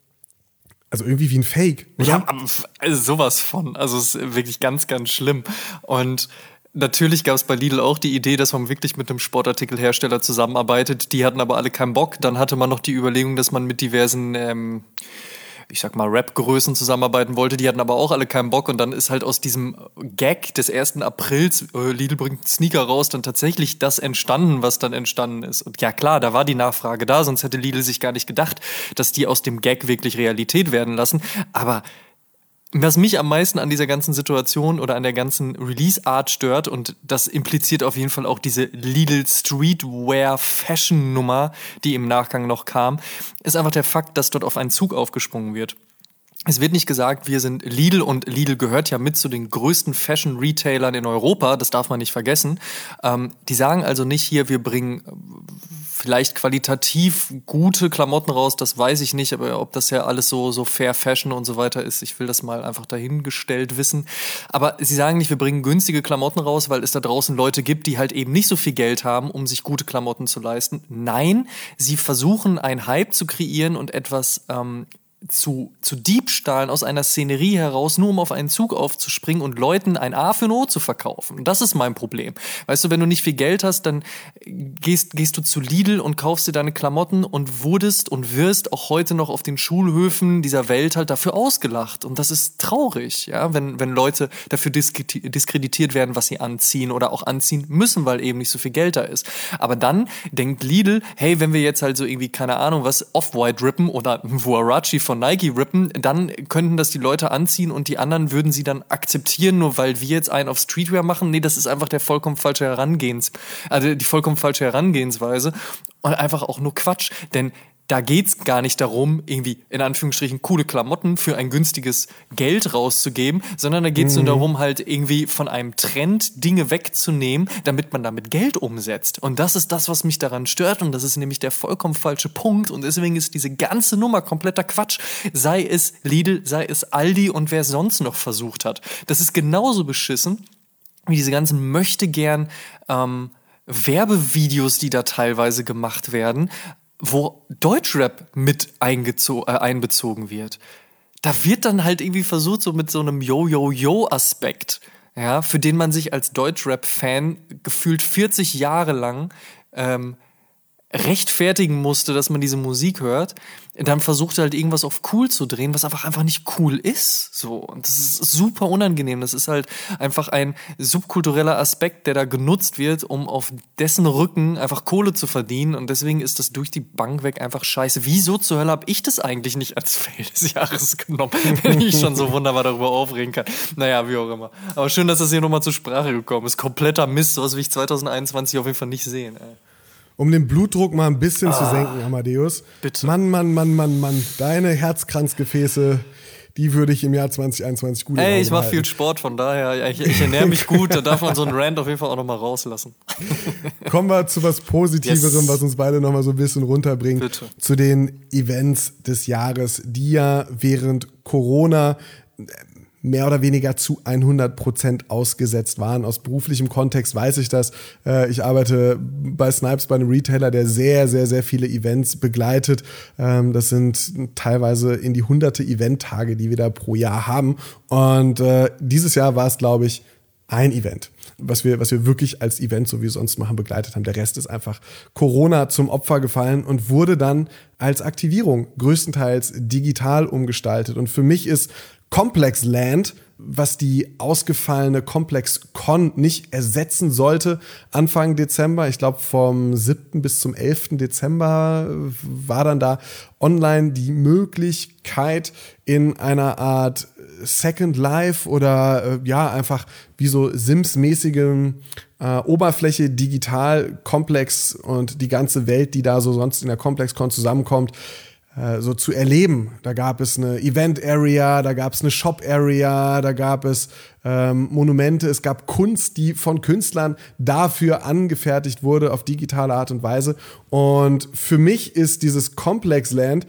also irgendwie wie ein Fake, oder?
Ja, also sowas von. Also es ist wirklich ganz, ganz schlimm. Und natürlich gab es bei Lidl auch die Idee, dass man wirklich mit einem Sportartikelhersteller zusammenarbeitet. Die hatten aber alle keinen Bock. Dann hatte man noch die Überlegung, dass man mit diversen, ähm, ich sag mal, Rap-Größen zusammenarbeiten wollte. Die hatten aber auch alle keinen Bock. Und dann ist halt aus diesem Gag des ersten Aprils, äh, Lidl bringt Sneaker raus, dann tatsächlich das entstanden, was dann entstanden ist. Und ja klar, da war die Nachfrage da, sonst hätte Lidl sich gar nicht gedacht, dass die aus dem Gag wirklich Realität werden lassen. Aber was mich am meisten an dieser ganzen Situation oder an der ganzen Release-Art stört, und das impliziert auf jeden Fall auch diese Lidl Streetwear-Fashion-Nummer, die im Nachgang noch kam, ist einfach der Fakt, dass dort auf einen Zug aufgesprungen wird. Es wird nicht gesagt, wir sind Lidl, und Lidl gehört ja mit zu den größten Fashion-Retailern in Europa, das darf man nicht vergessen. Ähm, die sagen also nicht hier, wir bringen vielleicht qualitativ gute Klamotten raus, das weiß ich nicht, aber ob das ja alles so, so Fair Fashion und so weiter ist, ich will das mal einfach dahingestellt wissen. Aber sie sagen nicht, wir bringen günstige Klamotten raus, weil es da draußen Leute gibt, die halt eben nicht so viel Geld haben, um sich gute Klamotten zu leisten. Nein, sie versuchen einen Hype zu kreieren und etwas ähm, zu, zu Diebstahlen aus einer Szenerie heraus, nur um auf einen Zug aufzuspringen und Leuten ein A für ein O zu verkaufen. Das ist mein Problem. Weißt du, wenn du nicht viel Geld hast, dann gehst, gehst du zu Lidl und kaufst dir deine Klamotten und wurdest und wirst auch heute noch auf den Schulhöfen dieser Welt halt dafür ausgelacht. Und das ist traurig, ja, wenn, wenn Leute dafür diskreditiert werden, was sie anziehen oder auch anziehen müssen, weil eben nicht so viel Geld da ist. Aber dann denkt Lidl, hey, wenn wir jetzt halt so irgendwie, keine Ahnung, was Off-White rippen oder ein Huarachi von Nike rippen, dann könnten das die Leute anziehen und die anderen würden sie dann akzeptieren, nur weil wir jetzt einen auf Streetwear machen. Nee, das ist einfach der vollkommen falsche Herangehens, also die vollkommen falsche Herangehensweise und einfach auch nur Quatsch, denn da geht's gar nicht darum, irgendwie in Anführungsstrichen coole Klamotten für ein günstiges Geld rauszugeben, sondern da geht's mhm. nur darum, halt irgendwie von einem Trend Dinge wegzunehmen, damit man damit Geld umsetzt. Und das ist das, was mich daran stört, und das ist nämlich der vollkommen falsche Punkt, und deswegen ist diese ganze Nummer kompletter Quatsch. Sei es Lidl, sei es Aldi und wer es sonst noch versucht hat. Das ist genauso beschissen wie diese ganzen möchtegern ähm, Werbevideos, die da teilweise gemacht werden, wo Deutschrap mit eingezo- äh, einbezogen wird. Da wird dann halt irgendwie versucht, so mit so einem Yo-Yo-Yo-Aspekt, ja, für den man sich als Deutschrap-Fan gefühlt vierzig Jahre lang ähm, rechtfertigen musste, dass man diese Musik hört, dann versucht er halt irgendwas auf cool zu drehen, was einfach einfach nicht cool ist. So, und das ist super unangenehm. Das ist halt einfach ein subkultureller Aspekt, der da genutzt wird, um auf dessen Rücken einfach Kohle zu verdienen. Und deswegen ist das durch die Bank weg einfach scheiße. Wieso zur Hölle habe ich das eigentlich nicht als Fail des Jahres genommen, wenn ich schon so wunderbar darüber aufregen kann? Naja, wie auch immer. Aber schön, dass das hier nochmal zur Sprache gekommen ist. Kompletter Mist, sowas will ich zwanzig einundzwanzig auf jeden Fall nicht sehen, ey.
Um den Blutdruck mal ein bisschen ah, zu senken, Amadeus.
Bitte.
Mann, Mann, Mann, Mann, Mann. Deine Herzkranzgefäße, die würde ich im Jahr zwanzig einundzwanzig gut
Ey, ich mache viel Sport, von daher, ich, ich ernähre mich gut, da darf man so einen Rant auf jeden Fall auch nochmal rauslassen.
Kommen wir zu was Positiverem,
yes.
was uns beide nochmal so ein bisschen runterbringt.
Bitte.
Zu den Events des Jahres, die ja während Corona mehr oder weniger zu hundert Prozent ausgesetzt waren. Aus beruflichem Kontext weiß ich das. Ich arbeite bei Snipes, bei einem Retailer, der sehr, sehr, sehr viele Events begleitet. Das sind teilweise in die hunderte Eventtage, die wir da pro Jahr haben. Und dieses Jahr war es, glaube ich, ein Event, was wir, was wir wirklich als Event, so wie wir es sonst machen, begleitet haben. Der Rest ist einfach Corona zum Opfer gefallen und wurde dann als Aktivierung größtenteils digital umgestaltet. Und für mich ist Complex Land, was die ausgefallene ComplexCon nicht ersetzen sollte, Anfang Dezember. Ich glaube, vom siebten bis zum elften Dezember war dann da online die Möglichkeit, in einer Art Second Life oder äh, ja, einfach wie so Sims-mäßigem äh, Oberfläche digital Komplex und die ganze Welt, die da so sonst in der ComplexCon zusammenkommt, so zu erleben. Da gab es eine Event-Area, da gab es eine Shop-Area, da gab es ähm, Monumente, es gab Kunst, die von Künstlern dafür angefertigt wurde, auf digitale Art und Weise. Und für mich ist dieses Complex Land,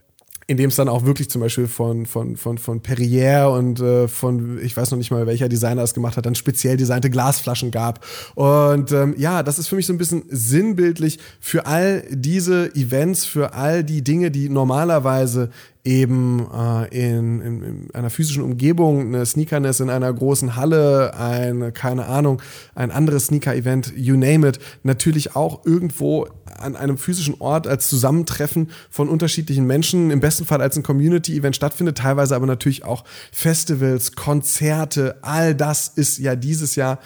in dem es dann auch wirklich zum Beispiel von, von, von, von Perrier und äh, von, ich weiß noch nicht mal, welcher Designer das gemacht hat, dann speziell designte Glasflaschen gab. Und ähm, ja, das ist für mich so ein bisschen sinnbildlich für all diese Events, für all die Dinge, die normalerweise eben äh, in, in, in einer physischen Umgebung, eine Sneakerness in einer großen Halle, ein, keine Ahnung, ein anderes Sneaker-Event, you name it, natürlich auch irgendwo an einem physischen Ort als Zusammentreffen von unterschiedlichen Menschen, im besten Fall als ein Community-Event stattfindet, teilweise aber natürlich auch Festivals, Konzerte, all das ist ja dieses Jahr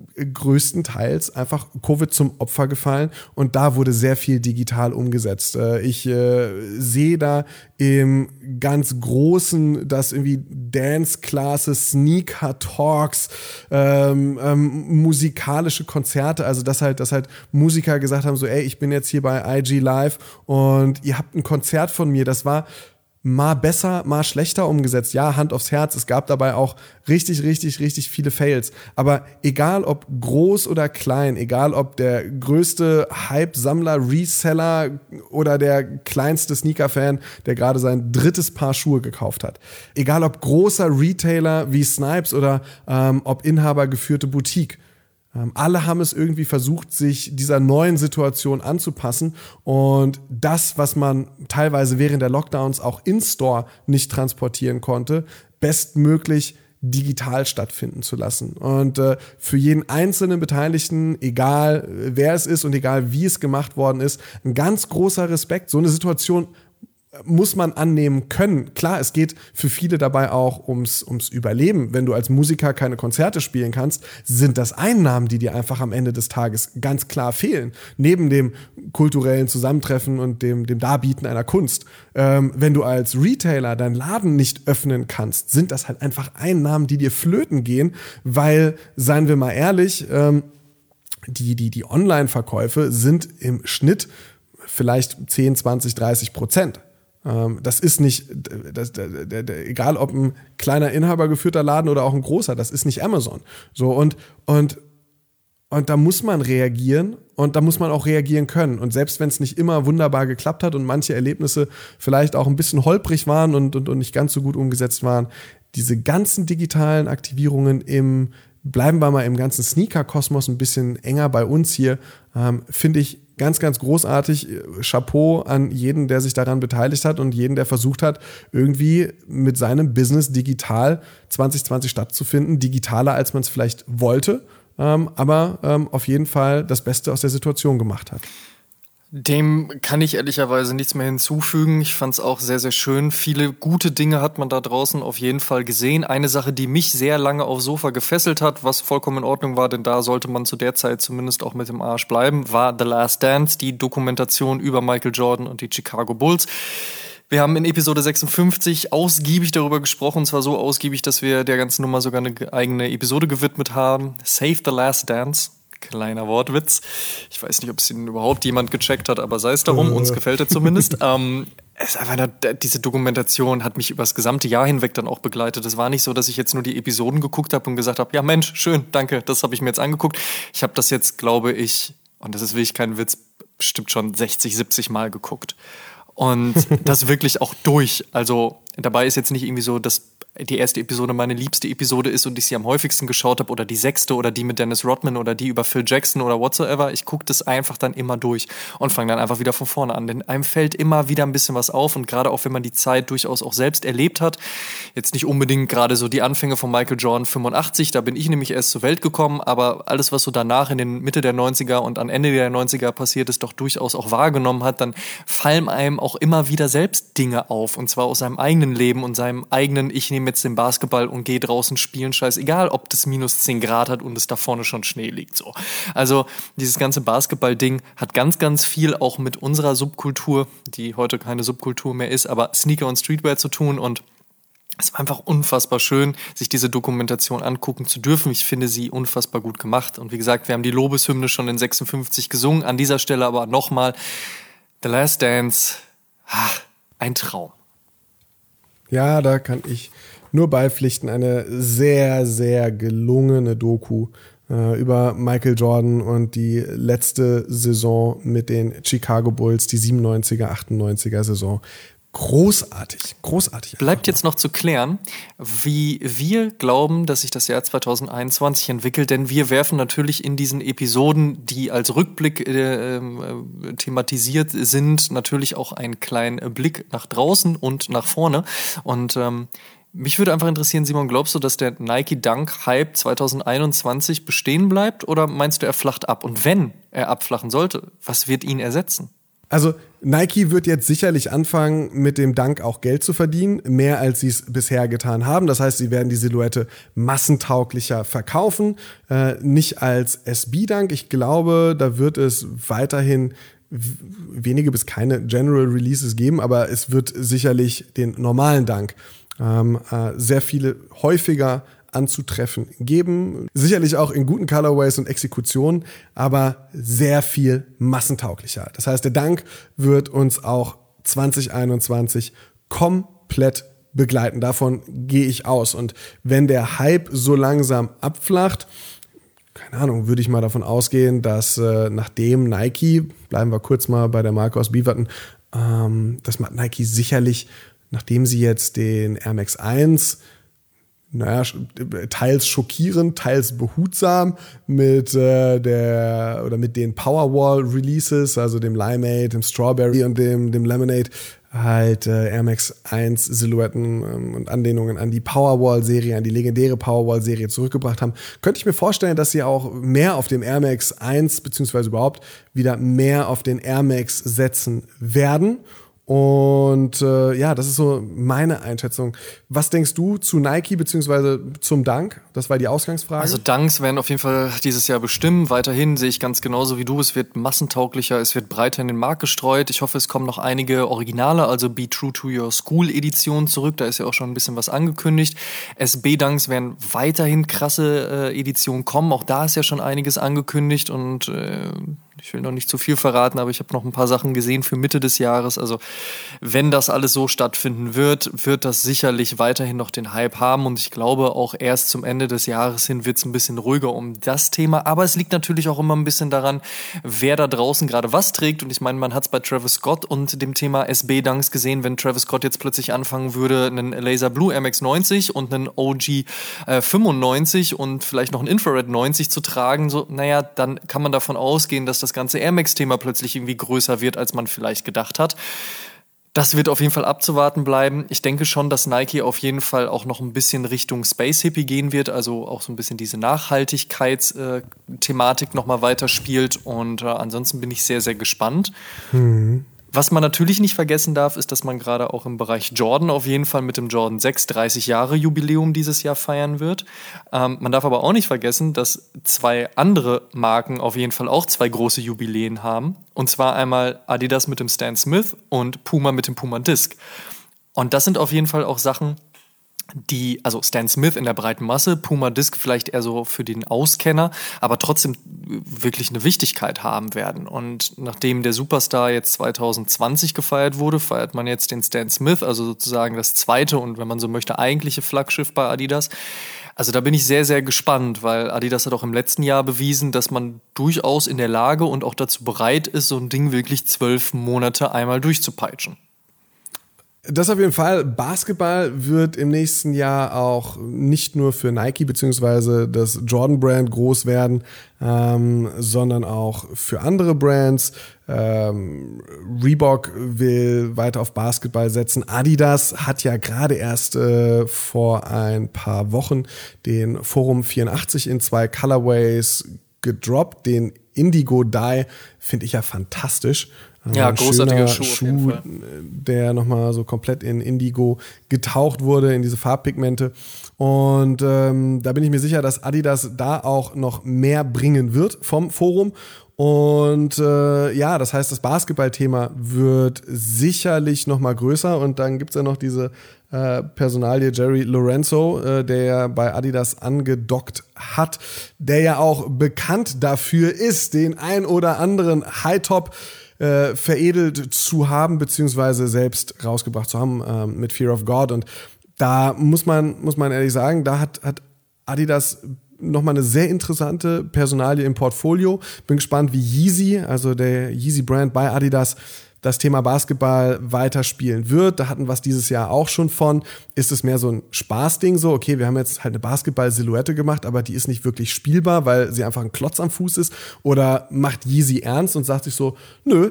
größtenteils einfach Covid zum Opfer gefallen und da wurde sehr viel digital umgesetzt. Ich äh, sehe da im ganz Großen, dass irgendwie Dance-Classes, Sneaker-Talks, ähm, ähm, musikalische Konzerte, also dass halt, dass halt Musiker gesagt haben, so ey, ich bin jetzt hier bei I G Live und ihr habt ein Konzert von mir, das war mal besser, mal schlechter umgesetzt. Ja, Hand aufs Herz, es gab dabei auch richtig, richtig, richtig viele Fails. Aber egal ob groß oder klein, egal ob der größte Hype-Sammler, Reseller oder der kleinste Sneaker-Fan, der gerade sein drittes Paar Schuhe gekauft hat. Egal ob großer Retailer wie Snipes oder ähm, ob inhabergeführte Boutique. Alle haben es irgendwie versucht, sich dieser neuen Situation anzupassen und das, was man teilweise während der Lockdowns auch in-store nicht transportieren konnte, bestmöglich digital stattfinden zu lassen. Und äh, für jeden einzelnen Beteiligten, egal wer es ist und egal wie es gemacht worden ist, ein ganz großer Respekt. So eine Situation muss man annehmen können. Klar, es geht für viele dabei auch ums, ums Überleben. Wenn du als Musiker keine Konzerte spielen kannst, sind das Einnahmen, die dir einfach am Ende des Tages ganz klar fehlen. Neben dem kulturellen Zusammentreffen und dem, dem Darbieten einer Kunst. Ähm, wenn du als Retailer deinen Laden nicht öffnen kannst, sind das halt einfach Einnahmen, die dir flöten gehen, weil, seien wir mal ehrlich, ähm, die, die, die Online-Verkäufe sind im Schnitt vielleicht zehn, zwanzig, dreißig Prozent. Das ist nicht, das, das, das, egal ob ein kleiner inhabergeführter Laden oder auch ein großer, das ist nicht Amazon. So und, und, und da muss man reagieren und da muss man auch reagieren können. Und selbst wenn es nicht immer wunderbar geklappt hat und manche Erlebnisse vielleicht auch ein bisschen holprig waren und, und, und nicht ganz so gut umgesetzt waren, diese ganzen digitalen Aktivierungen im, bleiben wir mal im ganzen Sneaker-Kosmos ein bisschen enger bei uns hier, ähm, finde ich ganz, ganz großartig. Chapeau an jeden, der sich daran beteiligt hat und jeden, der versucht hat, irgendwie mit seinem Business digital zwanzig zwanzig stattzufinden. Digitaler, als man es vielleicht wollte, ähm, aber ähm, auf jeden Fall das Beste aus der Situation gemacht hat.
Dem kann ich ehrlicherweise nichts mehr hinzufügen. Ich fand es auch sehr, sehr schön. Viele gute Dinge hat man da draußen auf jeden Fall gesehen. Eine Sache, die mich sehr lange aufs Sofa gefesselt hat, was vollkommen in Ordnung war, denn da sollte man zu der Zeit zumindest auch mit dem Arsch bleiben, war The Last Dance, die Dokumentation über Michael Jordan und die Chicago Bulls. Wir haben in Episode sechsundfünfzig ausgiebig darüber gesprochen, und zwar so ausgiebig, dass wir der ganzen Nummer sogar eine eigene Episode gewidmet haben. Save the Last Dance. Kleiner Wortwitz. Ich weiß nicht, ob es ihn überhaupt jemand gecheckt hat, aber sei es darum, uns gefällt er zumindest. ähm, es ist einfach eine, diese Dokumentation hat mich über das gesamte Jahr hinweg dann auch begleitet. Es war nicht so, dass ich jetzt nur die Episoden geguckt habe und gesagt habe, ja Mensch, schön, danke, das habe ich mir jetzt angeguckt. Ich habe das jetzt, glaube ich, und das ist wirklich kein Witz, bestimmt schon sechzig, siebzig Mal geguckt. Und das wirklich auch durch. Also dabei ist jetzt nicht irgendwie so, dass die erste Episode meine liebste Episode ist und ich sie am häufigsten geschaut habe oder die sechste oder die mit Dennis Rodman oder die über Phil Jackson oder whatsoever. Ich gucke das einfach dann immer durch und fange dann einfach wieder von vorne an. Denn einem fällt immer wieder ein bisschen was auf und gerade auch, wenn man die Zeit durchaus auch selbst erlebt hat, jetzt nicht unbedingt gerade so die Anfänge von Michael Jordan fünfundachtzig, da bin ich nämlich erst zur Welt gekommen, aber alles, was so danach in den Mitte der neunziger und an Ende der neunziger passiert ist, doch durchaus auch wahrgenommen hat, dann fallen einem auch immer wieder selbst Dinge auf und zwar aus seinem eigenen Leben und seinem eigenen, ich nehme nehme jetzt den Basketball und gehe draußen spielen, scheißegal, ob das minus zehn Grad hat und es da vorne schon Schnee liegt. So. Also dieses ganze Basketball-Ding hat ganz, ganz viel auch mit unserer Subkultur, die heute keine Subkultur mehr ist, aber Sneaker und Streetwear zu tun, und es war einfach unfassbar schön, sich diese Dokumentation angucken zu dürfen. Ich finde sie unfassbar gut gemacht. Und wie gesagt, wir haben die Lobeshymne schon in sechsundfünfzig gesungen. An dieser Stelle aber nochmal The Last Dance. Ah, ein Traum.
Ja, da kann ich nur beipflichten. Eine sehr, sehr gelungene Doku äh, über Michael Jordan und die letzte Saison mit den Chicago Bulls, die siebenundneunziger, achtundneunziger Saison. Großartig, großartig.
Bleibt jetzt noch zu klären, wie wir glauben, dass sich das Jahr zwanzig einundzwanzig entwickelt, denn wir werfen natürlich in diesen Episoden, die als Rückblick äh, äh, thematisiert sind, natürlich auch einen kleinen Blick nach draußen und nach vorne. Und ähm, mich würde einfach interessieren, Simon, glaubst du, dass der Nike Dunk Hype zwanzig einundzwanzig bestehen bleibt, oder meinst du, er flacht ab? Und wenn er abflachen sollte, was wird ihn ersetzen?
Also Nike wird jetzt sicherlich anfangen, mit dem Dunk auch Geld zu verdienen, mehr als sie es bisher getan haben. Das heißt, sie werden die Silhouette massentauglicher verkaufen, äh, nicht als S B-Dunk. Ich glaube, da wird es weiterhin wenige bis keine General Releases geben, aber es wird sicherlich den normalen Dunk ähm, äh, sehr viele häufiger anzutreffen geben. Sicherlich auch in guten Colorways und Exekutionen, aber sehr viel massentauglicher. Das heißt, der Dunk wird uns auch zwanzig einundzwanzig komplett begleiten. Davon gehe ich aus. Und wenn der Hype so langsam abflacht, keine Ahnung, würde ich mal davon ausgehen, dass äh, nachdem Nike, bleiben wir kurz mal bei der Marke aus Beaverton, ähm, dass Nike sicherlich, nachdem sie jetzt den Air Max eins naja, teils schockierend, teils behutsam mit äh, der oder mit den Powerwall Releases, also dem Limeade, dem Strawberry und dem, dem Lemonade, halt äh, Air Max eins Silhouetten ähm, und Anlehnungen an die Powerwall-Serie, an die legendäre Powerwall-Serie zurückgebracht haben, könnte ich mir vorstellen, dass sie auch mehr auf dem Air Max eins beziehungsweise überhaupt wieder mehr auf den Air Max setzen werden. Und äh, ja, das ist so meine Einschätzung. Was denkst du zu Nike beziehungsweise zum Dunk? Das war die Ausgangsfrage.
Also Dunks werden auf jeden Fall dieses Jahr bestimmen. Weiterhin sehe ich ganz genauso wie du. Es wird massentauglicher, es wird breiter in den Markt gestreut. Ich hoffe, es kommen noch einige Originale, also Be True to Your School Editionen zurück. Da ist ja auch schon ein bisschen was angekündigt. S B-Dunks werden weiterhin krasse äh, Editionen kommen. Auch da ist ja schon einiges angekündigt und äh, ich will noch nicht zu viel verraten, aber ich habe noch ein paar Sachen gesehen für Mitte des Jahres. Also wenn das alles so stattfinden wird, wird das sicherlich weiterhin noch den Hype haben. Und ich glaube, auch erst zum Ende des Jahres hin wird es ein bisschen ruhiger um das Thema. Aber es liegt natürlich auch immer ein bisschen daran, wer da draußen gerade was trägt. Und ich meine, man hat es bei Travis Scott und dem Thema S B-Dunks gesehen, wenn Travis Scott jetzt plötzlich anfangen würde, einen Laser Blue M X neunzig und einen O G äh, fünfundneunzig und vielleicht noch einen Infrared neunzig zu tragen, so, naja, dann kann man davon ausgehen, dass das ganze Air Max-Thema plötzlich irgendwie größer wird, als man vielleicht gedacht hat. Das wird auf jeden Fall abzuwarten bleiben. Ich denke schon, dass Nike auf jeden Fall auch noch ein bisschen Richtung Space Hippie gehen wird, also auch so ein bisschen diese Nachhaltigkeitsthematik nochmal weiterspielt. Und äh, ansonsten bin ich sehr, sehr gespannt. Mhm. Was man natürlich nicht vergessen darf, ist, dass man gerade auch im Bereich Jordan auf jeden Fall mit dem Jordan sechs dreißig Jahre Jubiläum dieses Jahr feiern wird. Ähm, man darf aber auch nicht vergessen, dass zwei andere Marken auf jeden Fall auch zwei große Jubiläen haben. Und zwar einmal Adidas mit dem Stan Smith und Puma mit dem Puma Disc. Und das sind auf jeden Fall auch Sachen, die, also Stan Smith in der breiten Masse, Puma Disc vielleicht eher so für den Auskenner, aber trotzdem wirklich eine Wichtigkeit haben werden. Und nachdem der Superstar jetzt zwanzig zwanzig gefeiert wurde, feiert man jetzt den Stan Smith, also sozusagen das zweite und wenn man so möchte, eigentliche Flaggschiff bei Adidas. Also da bin ich sehr, sehr gespannt, weil Adidas hat auch im letzten Jahr bewiesen, dass man durchaus in der Lage und auch dazu bereit ist, so ein Ding wirklich zwölf Monate einmal durchzupeitschen.
Das auf jeden Fall. Basketball wird im nächsten Jahr auch nicht nur für Nike bzw. das Jordan-Brand groß werden, ähm, sondern auch für andere Brands. Ähm, Reebok will weiter auf Basketball setzen. Adidas hat ja gerade erst äh, vor ein paar Wochen den Forum vierundachtzig in zwei Colorways gedroppt. Den Indigo Dye finde ich ja fantastisch.
Ja,
ein
großartiger
Schuh,
Schuh, auf jeden Fall.
der nochmal so komplett in Indigo getaucht wurde, in diese Farbpigmente. Und ähm, da bin ich mir sicher, dass Adidas da auch noch mehr bringen wird vom Forum. Und äh, ja, das heißt, das Basketballthema wird sicherlich nochmal größer. Und dann gibt's ja noch diese äh, Personalie Jerry Lorenzo, äh, der ja bei Adidas angedockt hat, der ja auch bekannt dafür ist, den ein oder anderen High-Top Äh, veredelt zu haben, beziehungsweise selbst rausgebracht zu haben äh, mit Fear of God. Und da muss man, muss man ehrlich sagen, da hat, hat Adidas nochmal eine sehr interessante Personalie im Portfolio. Bin gespannt, wie Yeezy, also der Yeezy-Brand bei Adidas, das Thema Basketball weiterspielen wird. Da hatten wir es dieses Jahr auch schon von. Ist es mehr so ein Spaßding so? Okay, wir haben jetzt halt eine Basketball-Silhouette gemacht, aber die ist nicht wirklich spielbar, weil sie einfach ein Klotz am Fuß ist. Oder macht Yeezy ernst und sagt sich so, nö,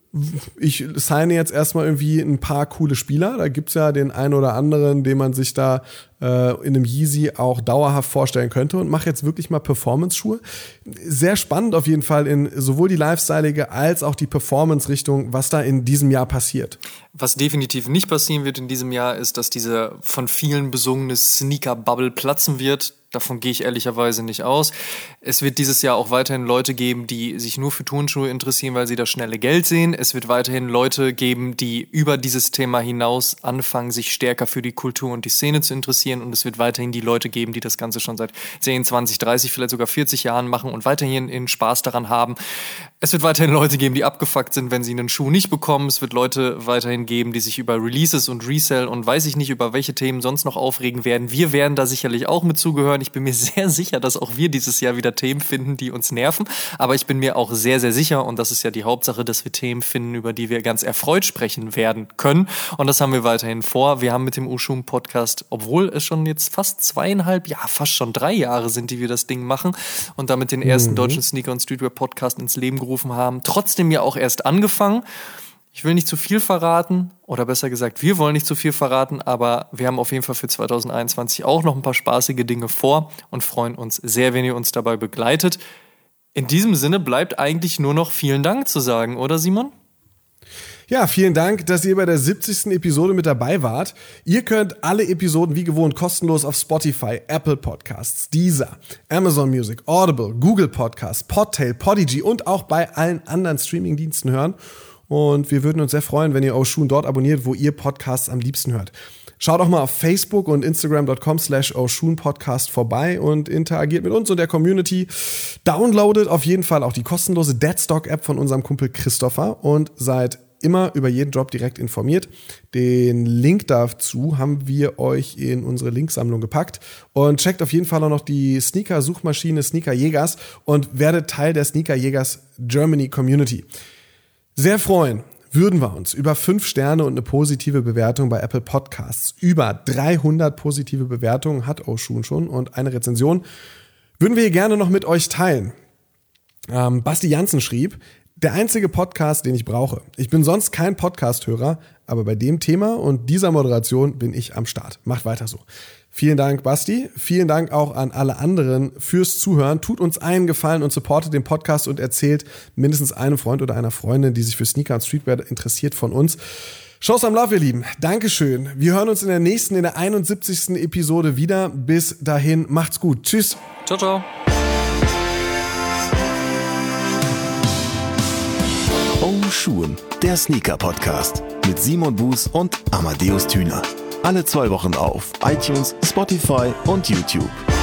ich signe jetzt erstmal irgendwie ein paar coole Spieler. Da gibt's ja den einen oder anderen, den man sich da äh, in einem Yeezy auch dauerhaft vorstellen könnte und mache jetzt wirklich mal Performance-Schuhe. Sehr spannend auf jeden Fall in sowohl die Lifestyleige als auch die Performance-Richtung, was da in diesem Jahr passiert.
Was definitiv nicht passieren wird in diesem Jahr, ist, dass diese von vielen besungene Sneaker-Bubble platzen wird. Davon gehe ich ehrlicherweise nicht aus. Es wird dieses Jahr auch weiterhin Leute geben, die sich nur für Turnschuhe interessieren, weil sie das schnelle Geld sehen. Es wird weiterhin Leute geben, die über dieses Thema hinaus anfangen, sich stärker für die Kultur und die Szene zu interessieren. Und es wird weiterhin die Leute geben, die das Ganze schon seit zehn, zwanzig, dreißig, vielleicht sogar vierzig Jahren machen und weiterhin in Spaß daran haben. Es wird weiterhin Leute geben, die abgefuckt sind, wenn sie einen Schuh nicht bekommen. Es wird Leute weiterhin geben, die sich über Releases und Resell und weiß ich nicht, über welche Themen sonst noch aufregen werden. Wir werden da sicherlich auch mit zugehören. Ich bin mir sehr sicher, dass auch wir dieses Jahr wieder Themen finden, die uns nerven. Aber ich bin mir auch sehr, sehr sicher, und das ist ja die Hauptsache, dass wir Themen finden, über die wir ganz erfreut sprechen werden können. Und das haben wir weiterhin vor. Wir haben mit dem Oshun-Podcast, obwohl es schon jetzt fast zweieinhalb, ja fast schon drei Jahre sind, die wir das Ding machen und damit den ersten mhm. deutschen Sneaker- und Streetwear-Podcast ins Leben gerufen haben, trotzdem ja auch erst angefangen. Ich will nicht zu viel verraten, oder besser gesagt, wir wollen nicht zu viel verraten, aber wir haben auf jeden Fall für zwanzig einundzwanzig auch noch ein paar spaßige Dinge vor und freuen uns sehr, wenn ihr uns dabei begleitet. In diesem Sinne bleibt eigentlich nur noch vielen Dank zu sagen, oder Simon?
Ja, vielen Dank, dass ihr bei der siebzigsten Episode mit dabei wart. Ihr könnt alle Episoden wie gewohnt kostenlos auf Spotify, Apple Podcasts, Deezer, Amazon Music, Audible, Google Podcasts, Podtail, Podigy und auch bei allen anderen Streamingdiensten hören. Und wir würden uns sehr freuen, wenn ihr Oshun dort abonniert, wo ihr Podcasts am liebsten hört. Schaut auch mal auf Facebook und Instagram dot com slash Oshun Podcast vorbei und interagiert mit uns und der Community. Downloadet auf jeden Fall auch die kostenlose Deadstock-App von unserem Kumpel Christopher und seid immer über jeden Drop direkt informiert. Den Link dazu haben wir euch in unsere Linksammlung gepackt. Und checkt auf jeden Fall auch noch die Sneaker-Suchmaschine Sneaker Jägers und werdet Teil der Sneaker Jägers Germany Community. Sehr freuen würden wir uns über fünf Sterne und eine positive Bewertung bei Apple Podcasts. Über dreihundert positive Bewertungen hat Oshun schon und eine Rezension würden wir hier gerne noch mit euch teilen. Ähm, Basti Jansen schrieb, der einzige Podcast, den ich brauche. Ich bin sonst kein Podcast-Hörer, aber bei dem Thema und dieser Moderation bin ich am Start. Macht weiter so. Vielen Dank, Basti. Vielen Dank auch an alle anderen fürs Zuhören. Tut uns einen Gefallen und supportet den Podcast und erzählt mindestens einem Freund oder einer Freundin, die sich für Sneaker und Streetwear interessiert, von uns. Shows am Love, ihr Lieben. Dankeschön. Wir hören uns in der nächsten, in der einundsiebzigsten Episode wieder. Bis dahin, macht's gut. Tschüss.
Ciao, ciao.
Oshun, der Sneaker-Podcast mit Simon Buß und Amadeus Thüner. Alle zwei Wochen auf iTunes, Spotify und YouTube.